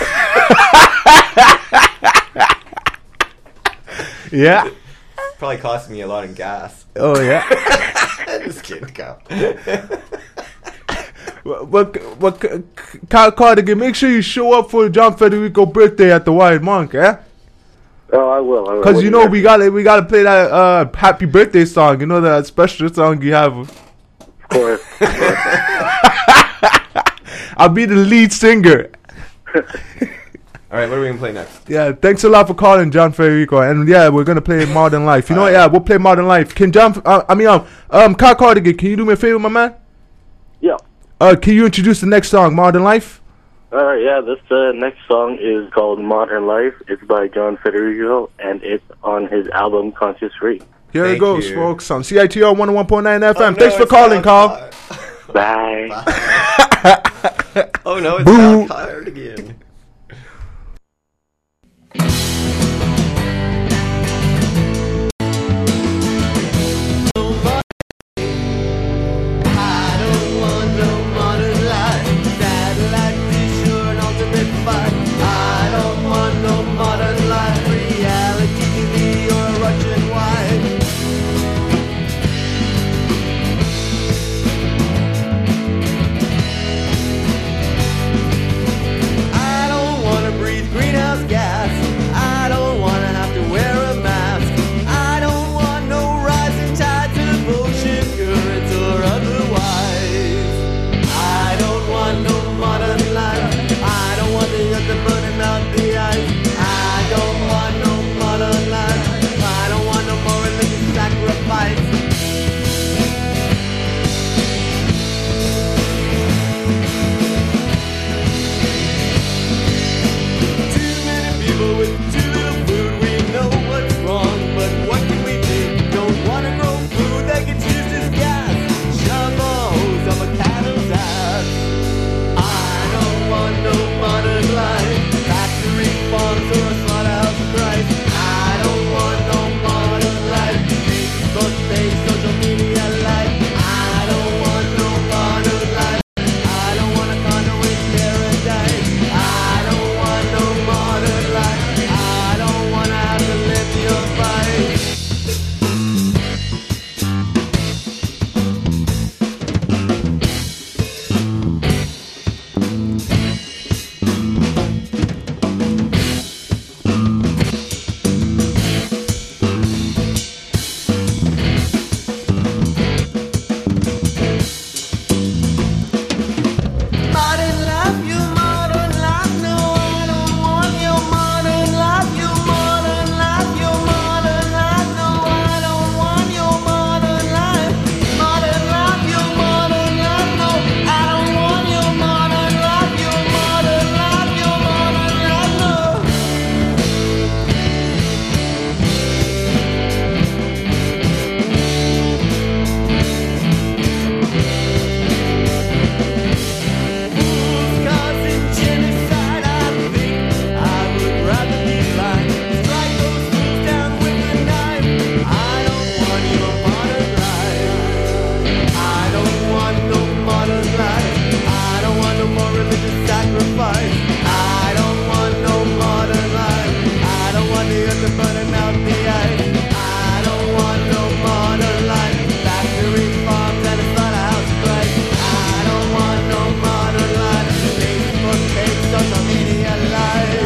Yeah. Probably cost me a lot in gas. Oh yeah. Just kidding, Kyle. But but Kyle Cardigan, make sure you show up for John Federico birthday at the Wild Monk, yeah? Oh, I will. I will. Because you know we gotta we gotta play that uh, happy birthday song. You know that special song you have. course. I'll be the lead singer. All right, what are we gonna play next? Yeah, thanks a lot for calling, John Federico. And yeah, we're gonna play Modern Life. You know, what? Yeah, we'll play Modern Life. Can John? Uh, I mean, um, um, Kyle Cardigan, can you do me a favor, my man? Yeah. Uh, can you introduce the next song, Modern Life? All right, yeah, this uh, next song is called Modern Life. It's by John Federico, and it's on his album Conscious Free. Here Thank it goes, you. folks, on C I T R one oh one point nine F M. Oh, no, Thanks for it's calling, not Carl. Bye. Oh no, it's Boo. Kyle Cardigan. I don't want no modern life. Satellite dish or an ultimate fight. I don't want no modern life. Reality T V or a Russian wife. I don't wanna breathe greenhouse gas. I don't wanna have to wear a mask. I don't want no rising tides of ocean currents or otherwise. I don't want no modern life. I don't want the earth to burning out the ice. I don't want no modern life. I don't want no more religious sacrifice. Too many people with too little food. We know what's wrong, but what can we do? Don't wanna grow food that gets used as gas. Shove a hose up a cattle's ass. I don't want no modern life. Factory farms or a slaughterhouse price. I don't want no modern life. Facebook based social media life. I don't want no modern life. I don't want a condo in paradise. I don't want no modern life. I don't wanna have to live your fight. Modern life, you modern life. No, I don't want your modern life. You modern life, your modern life. No, I don't want your modern life. Modern life, your modern life. No, I don't want your modern life. Your modern life, your modern life. No. Who's causing genocide? I think I would rather be blind. Strike those fools down with a knife. I don't want your modern life. I don't want no modern life. I don't want no more religious sacrifice. I don't want no modern life. I don't want the earth to burning out the ice. I don't want no modern life. Factory farms and a slaughterhouse price. I don't want no modern life. Facebook page, social media life.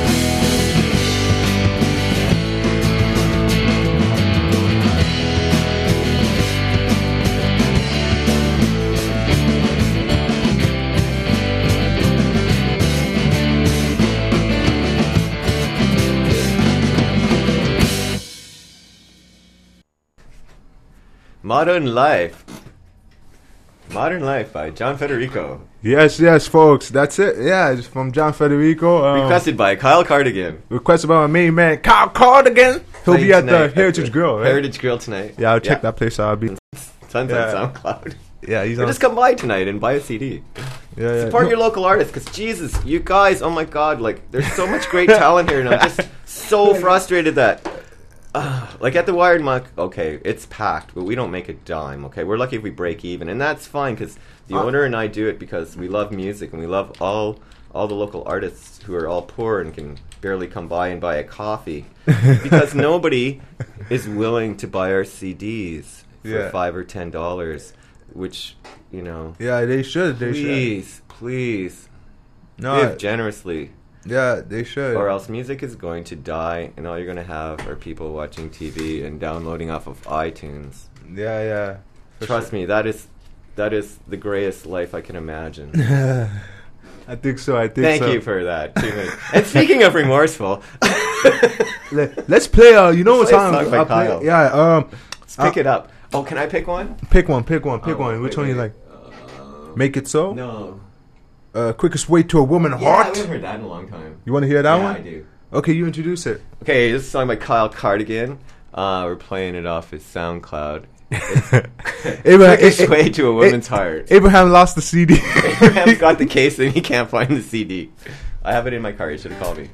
Modern Life. Modern Life by John Federico. Yes, yes, folks. That's it. Yeah, it's from John Federico. Um, Requested by Kyle Cardigan. requested by my main man, Kyle Cardigan. He'll Playing be at the tonight Heritage Grill, right? Heritage Grill tonight. Yeah, I'll check that place out. I'll be. Tons Yeah. on SoundCloud. Yeah, he's Or on. just come by tonight and buy a C D. Yeah, yeah. Support No, your local artists, because Jesus, you guys, oh my God, like there's so much great talent here, and I'm just so frustrated that, uh, like at the Wired Monk, okay, it's packed, but we don't make a dime. Okay, we're lucky if we break even, and that's fine because the Uh. owner and I do it because we love music and we love all all the local artists who are all poor and can barely come by and buy a coffee because nobody is willing to buy our C Ds for Yeah. five or ten dollars, which you know. Yeah, they should. They should. Please, please, No, give I- generously, yeah, they should. or else music is going to die, and all you're going to have are people watching T V and downloading off of iTunes. Yeah, yeah. For Trust sure. me, that is that is the grayest life I can imagine. I think so. I think Thank so. you for that. Two minutes. And speaking of remorseful, Let, let's play. Uh, you know what Let's play a song? song by I'll play- Kyle. Yeah. Um, let's pick uh, it up. Oh, can I pick one? pick one. Pick one. Pick one. Pick Oh, one. Which wait, one you wait. like? Make it so. No. Uh, quickest way to a woman Yeah, I heart. haven't heard that in a long time. You want to hear that yeah, one? I do. Okay, you introduce it. Okay, this is a song by Kyle Cardigan. Uh, we're playing it off his SoundCloud. Abraham, Quickest A- A- way to a woman's A- heart. Abraham lost the C D. Abraham's got the case and he can't find the C D. I have it in my car. You should have called me.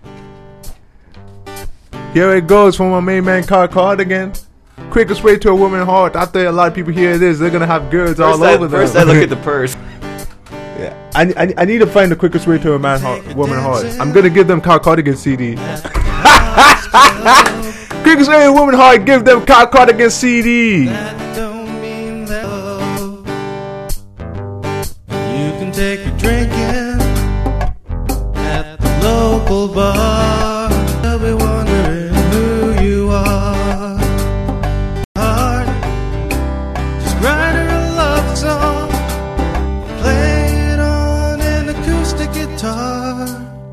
Here it goes from my main man, Kyle Cardigan. Quickest way to a woman heart. After a lot of people hear this, they're gonna have girls all First, I, over them. first I look at the purse. Yeah, I, I, I need to find the quickest way to a man heart, woman heart. I'm gonna give them Kyle Cardigan C D. Quickest way to a woman heart, give them Kyle Cardigan C D. That don't mean that love. You can take a drinking at the local bar. They'll be wondering who you are. Heart, just write her a love song, play it on an acoustic guitar.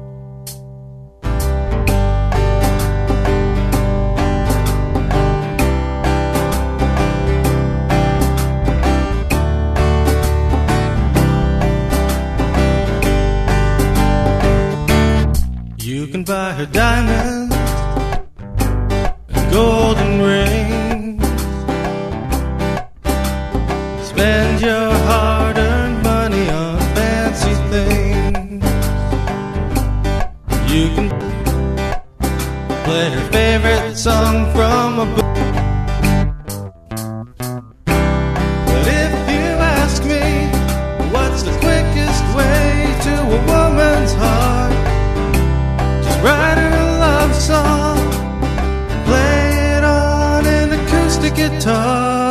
You can buy her diamonds and golden rings. Spend your hard-earned money on fancy things. You can play her favorite song from a book. But if you ask me, what's the quickest way to a woman's heart? Write her a love song, play it on an acoustic guitar.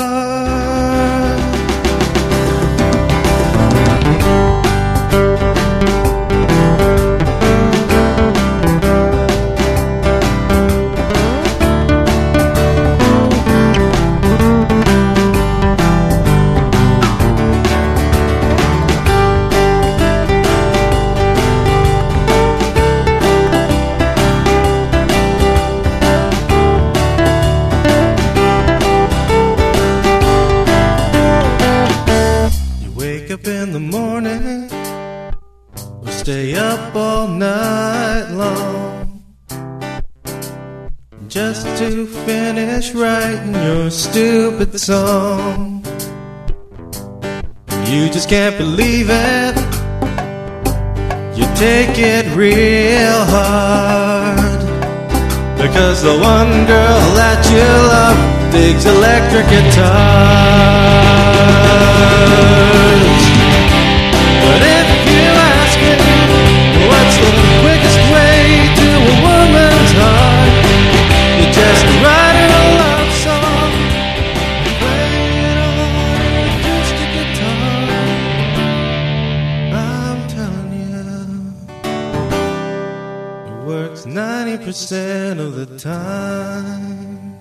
Up in the morning, or stay up all night long, just to finish writing your stupid song. You just can't believe it, you take it real hard, because the one girl that you love digs electric guitars. But if you ask me, what's the quickest way to a woman's heart? You just write her a love song, play it on an acoustic guitar. I'm telling you, it works ninety percent of the time.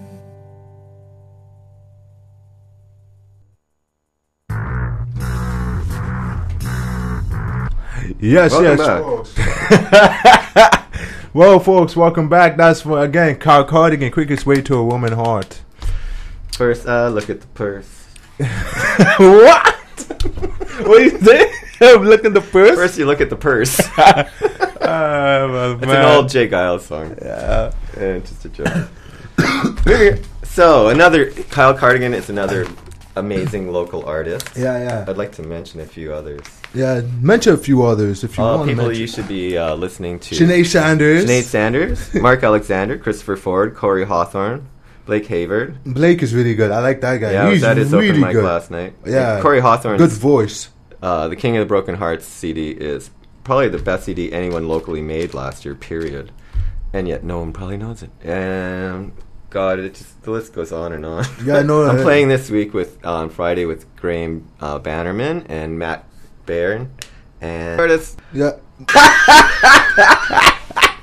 Yes, Welcome yes. Well, folks, welcome back. That's for again Kyle Cardigan. Quickest way to a woman heart. First, uh, look at the purse. What? What do you say? Look at the purse. First, you look at the purse. Ah, well, It's man. an old Jay Giles song. Yeah. Eh, just a joke. So, another Kyle Cardigan is another amazing local artist. Yeah, yeah. I'd like to mention a few others. Yeah, mention a few others if you Uh, want to people mention. you should be uh, listening to. Sinead Sanders. Sinead Sanders, Mark Alexander, Christopher Ford, Corey Hawthorne, Blake Havard. Blake is really good. I like that guy. Yeah, I was He's at his really open mic good. last night. Yeah. Corey Hawthorne. Good voice. Uh, the King of the Broken Hearts C D is probably the best C D anyone locally made last year, period. And yet no one probably knows it. And God, it just the list goes on and on. Yeah, I know. I'm uh, playing this week with on Friday with Graham uh, Bannerman and Matt Bairn and artists. Yeah.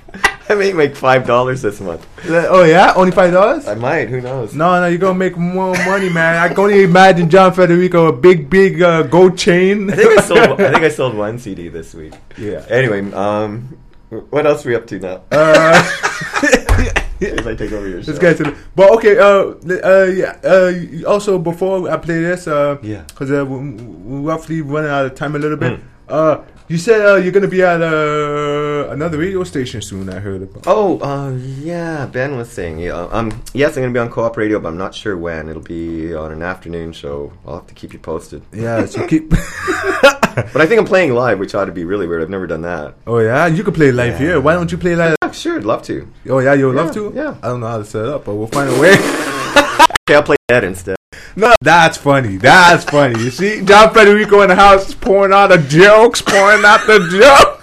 I may make five dollars this month. Oh yeah, only five dollars. I might. Who knows? No, no, you're gonna make more money, man. I can only imagine John Federico a big, big uh, gold chain. I think I sold. I think I sold one C D this week. Yeah. Anyway, um, what else are we up to now? Uh, As I take over your show. Let's get to the. But okay, uh, uh, yeah. Uh, also before I play this, uh, Yeah. because uh, we- we're roughly running out of time a little bit. Mm. Uh, you said uh, you're gonna be at uh, another radio station soon. I heard about. Oh, uh, yeah. Ben was saying, yeah. Um, yes, I'm gonna be on Co-op Radio, but I'm not sure when. It'll be on an afternoon show. I'll have to keep you posted. Yeah, so keep. But I think I'm playing live, which ought to be really weird. I've never done that. Oh yeah, you can play live Yeah. here. Why don't you play live? Yeah, sure, I'd love to. Oh yeah, you would Yeah, love to. yeah. I don't know how to set it up, but we'll find a way. Okay, I'll play that instead. No, that's funny. That's funny. You see, John Federico in the house pouring out the jokes, pouring out the joke.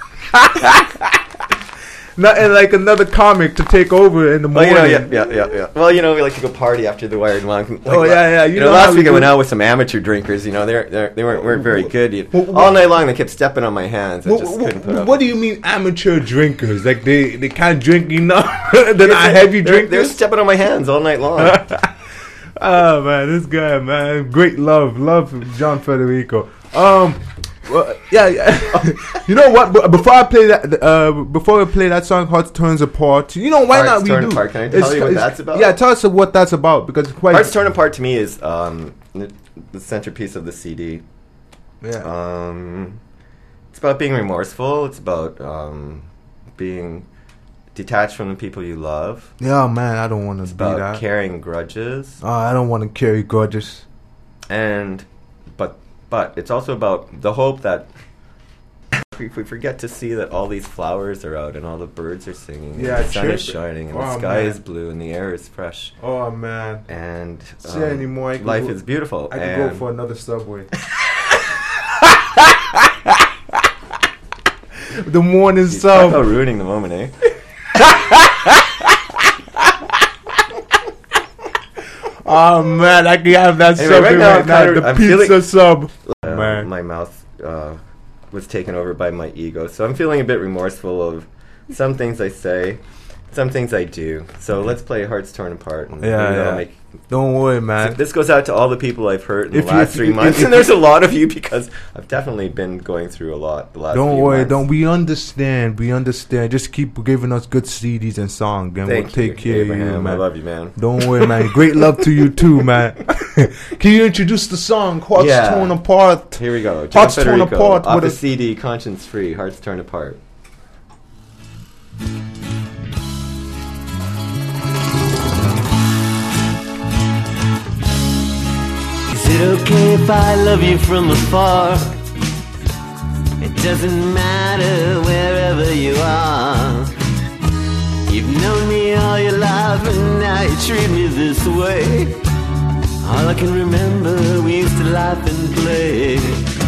Nothing like another comic to take over in the Well, morning. you know, yeah, yeah, yeah, yeah. Well, you know, we like to go party after the Wired Monk. Like, Oh, yeah, yeah, you You, know know, how last we week I do. went out with some amateur drinkers. You know, they're, they're, they weren't, weren't very good. You, Wh- wh- all night long, they kept stepping on my hands. I Wh- just wh- couldn't put up. what do you mean amateur drinkers? Like they, they can't drink enough? They're not heavy They're, they're drinkers? stepping on my hands all night long. Oh man, this guy, man, great love, love John Federico. Um, well, yeah, yeah. You know what? b- Before I play that, uh, before I play that song, Hearts Turns Apart. You know why Hearts not? We Turn do. Apart. Can I tell you what that's about? Yeah, tell us what that's about because it's quite. Hearts Torn Apart to me is um, the, the centerpiece of the C D. Yeah. Um, it's about being remorseful. It's about um, being detached from the people you love. Yeah, man, I don't want to It's be about that. carrying grudges. Oh, I don't want to carry grudges. And but but it's also about the hope that if we forget to see that all these flowers are out and all the birds are singing, Yeah, and the sun is chirping. shining and Oh, the sky man. is blue and the air is fresh Oh man, and see anymore. I could life go- is beautiful. I could and go for another Subway. The morning you talk about sub. ruining the moment, eh? Oh man, I can have that Anyway, Subway right right now now. I'm kinda- the I'm pizza feeling- sub. Uh, Man. my mouth uh, was taken over by my ego, so I'm feeling a bit remorseful of some things I say, some things I do. So let's play Hearts Torn Apart. And Yeah, maybe that'll yeah. make- Don't worry, man. This goes out to all the people I've hurt in If the you- last if three you- months, if and you- there's a lot of you because I've definitely been going through a lot the last. Don't few worry, months. don't. We understand. We understand. Just keep giving us good C Ds and songs, and Thank we'll take you, care Abraham. of you, man. I love you, man. Don't worry, man. Great love to you too, man. Can you introduce the song "Hearts Yeah. Torn Apart"? Here we go. John Hearts Torn Federico, Apart off with the a- C D, Conscience Free, Hearts Torn Apart. Is it okay if I love you from afar? It doesn't matter wherever you are. You've known me all your life and now you treat me this way. All I can remember, we used to laugh and play.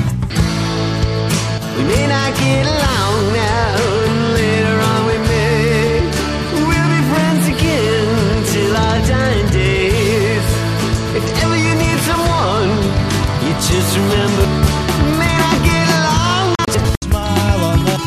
We may not get along now, and later on we may. We'll be friends again till our dying days. If ever you need someone, you just remember, may not get along. Smile on the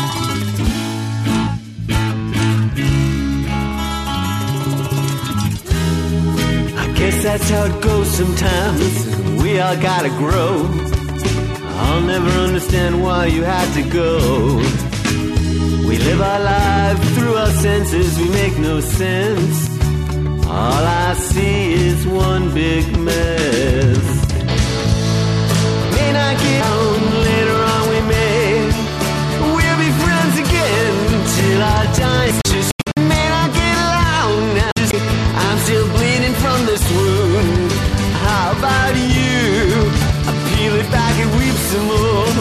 I guess that's how it goes sometimes. We all gotta grow. I'll never understand why you had to go. We live our life through our senses, we make no sense. All I see is one big mess. May not get on, later on we may. We'll be friends again till our time. Just may not get along now. Just, I'm still bleeding from this wound. How about you? I peel it back and weep some more.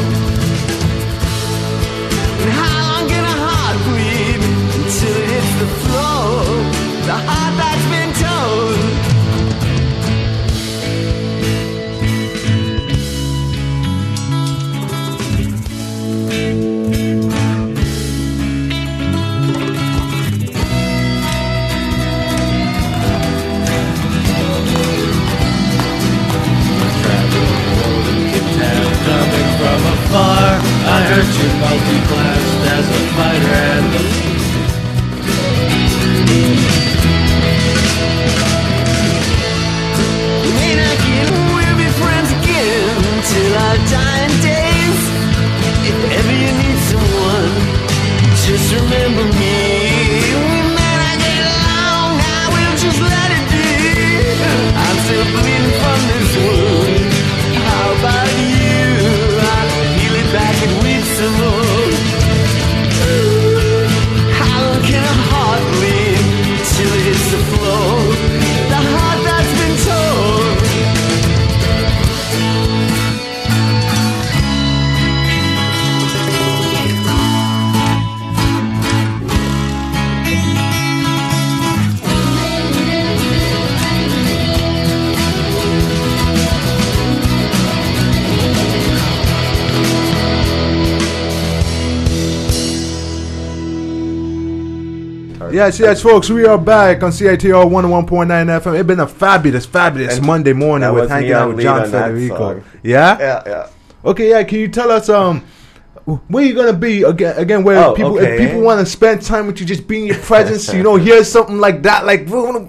And how long can a heart bleed until it hits the floor? The heart that's been torn. coming from afar. I heard you multi-classed as a fighter and a dying days. If ever you need someone, just remember me. We may not get along, I will just let it be. I'm still bleeding from this wound. How about you? I'll peel it back and weep some more. How long can a heart bleed till it hits the floor? The heart that's been torn. Yes, yes, folks, we are back on C I T R one oh one point nine F M. It's been a fabulous, fabulous And Monday morning that with was me hanging on out with lead John on that Federico. song. Yeah? Yeah, yeah. Okay, yeah, can you tell us um where you gonna be again again where Oh, people okay. if people wanna spend time with you, just be in your presence, you know, hear something like that, like oh,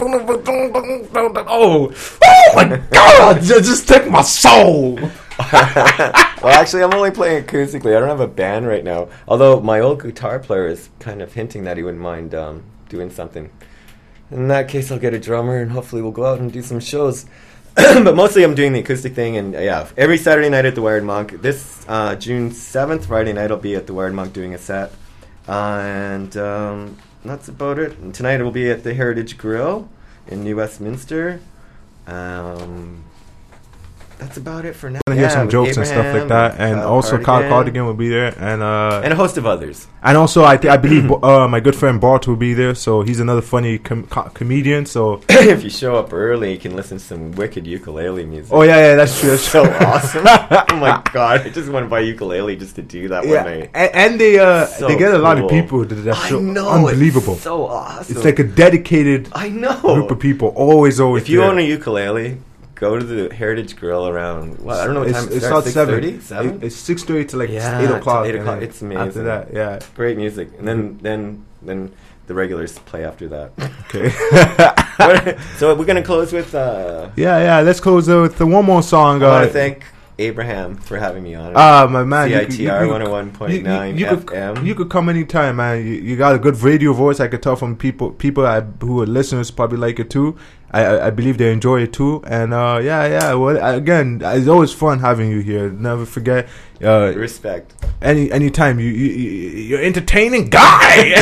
oh my god, just, just take my soul. Well, actually, I'm only playing acoustically. I don't have a band right now. Although my old guitar player is kind of hinting that he wouldn't mind um, doing something. In that case, I'll get a drummer, and hopefully we'll go out and do some shows. But mostly I'm doing the acoustic thing, and uh, yeah, every Saturday night at the Wired Monk. This uh, June seventh, Friday night, I'll be at the Wired Monk doing a set. Uh, and um, that's about it. And tonight it will be at the Heritage Grill in New Westminster. Um... That's about it for now. Gonna hear Yeah, some with jokes and stuff Abraham like that, and Kyle also Kyle Cardigan. Cardigan will be there, and uh, And a host of others. and also I th- I believe uh, my good friend Bart will be there, so he's another funny com- co- comedian. So If you show up early, you can listen to some wicked ukulele music. oh yeah, yeah, that's true. That's So true. awesome. Oh my god, I just want to buy ukulele just to do that Yeah, one night. and, and they uh So they get a lot of cool. people to that I show. know. Unbelievable. It's so awesome. It's like a dedicated I know. group of people, always, always. If you there. own a ukulele, go to the Heritage Grill around, well, I don't know what It's, time it it's starts, not seven. six thirty? seven? It- It's six thirty to like Yeah, eight till o'clock. eight and o'clock. then It's amazing. After that, yeah. Great music. And then, then, then the regulars play after that. Okay. What- so we're going to close with... Uh, yeah, yeah. Let's close uh, with the one more song. I want Uh, to thank Abraham for having me on. Ah, my man. C you I could- T you R could- one oh one point nine you, you, you F M. Could, you could come anytime, man. You, you got a good radio voice. I could tell from people people I, who are listeners probably like it too. I, I, I believe they enjoy it too. And uh, yeah, yeah. Well, again, it's always fun having you here. Never forget. Uh, Respect. Any anytime you, you you- you're entertaining guy.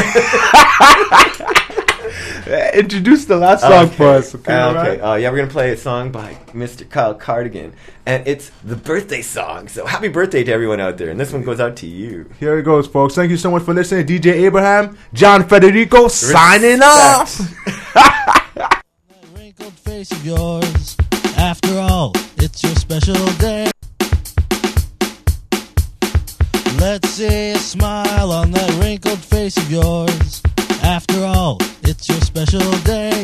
Introduce the last song Okay. for us. Okay. Uh, alright? okay. Uh, yeah, we're gonna play a song by Mister Kyle Cardigan, and it's the birthday song. So happy birthday to everyone out there, and this one goes out to you. Here it goes, folks. Thank you so much for listening. D J Abraham, John Federico, signing off. That wrinkled face of yours. After all, it's your special day. Let's see a smile on that wrinkled face of yours. After all, it's your special day.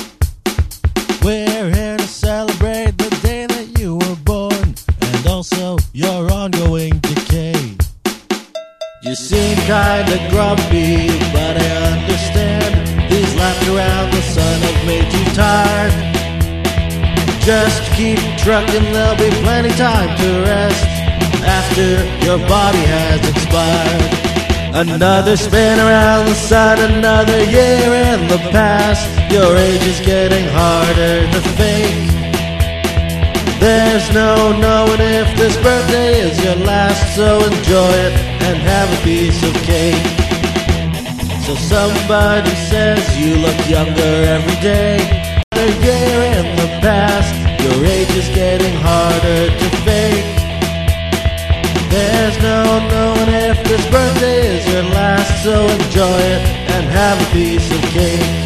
We're here to celebrate the day that you were born, and also your ongoing decay. You seem kinda grumpy, but I understand. These laps around the sun have made you tired. Just keep trucking, there'll be plenty time to rest after your body has expired. Another spin around the sun, another year in the past. Your age is getting harder to fake. There's no knowing if this birthday is your last, so enjoy it and have a piece of cake. So somebody says you look younger every day. A year in the past, your age is getting harder to fake. There's no knowing if this birthday is your last, so enjoy it and have a piece of cake.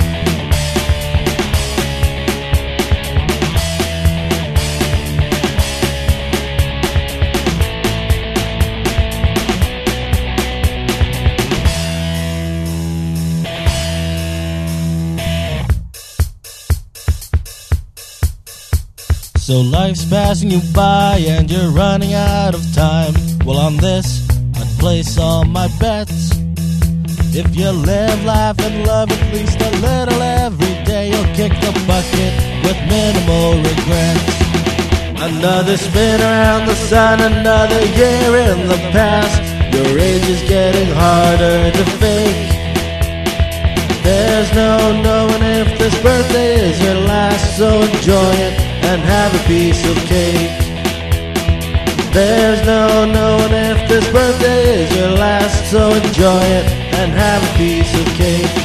So life's passing you by and you're running out of time. Well, on this, I'd place all my bets. If you live, laugh, and love at least a little every day, you'll kick the bucket with minimal regrets. Another spin around the sun, another year in the past. Your age is getting harder to fake. There's no knowing if this birthday is your last, so enjoy it and have a piece of cake. There's no knowing if this birthday is your last, so enjoy it and have a piece of cake.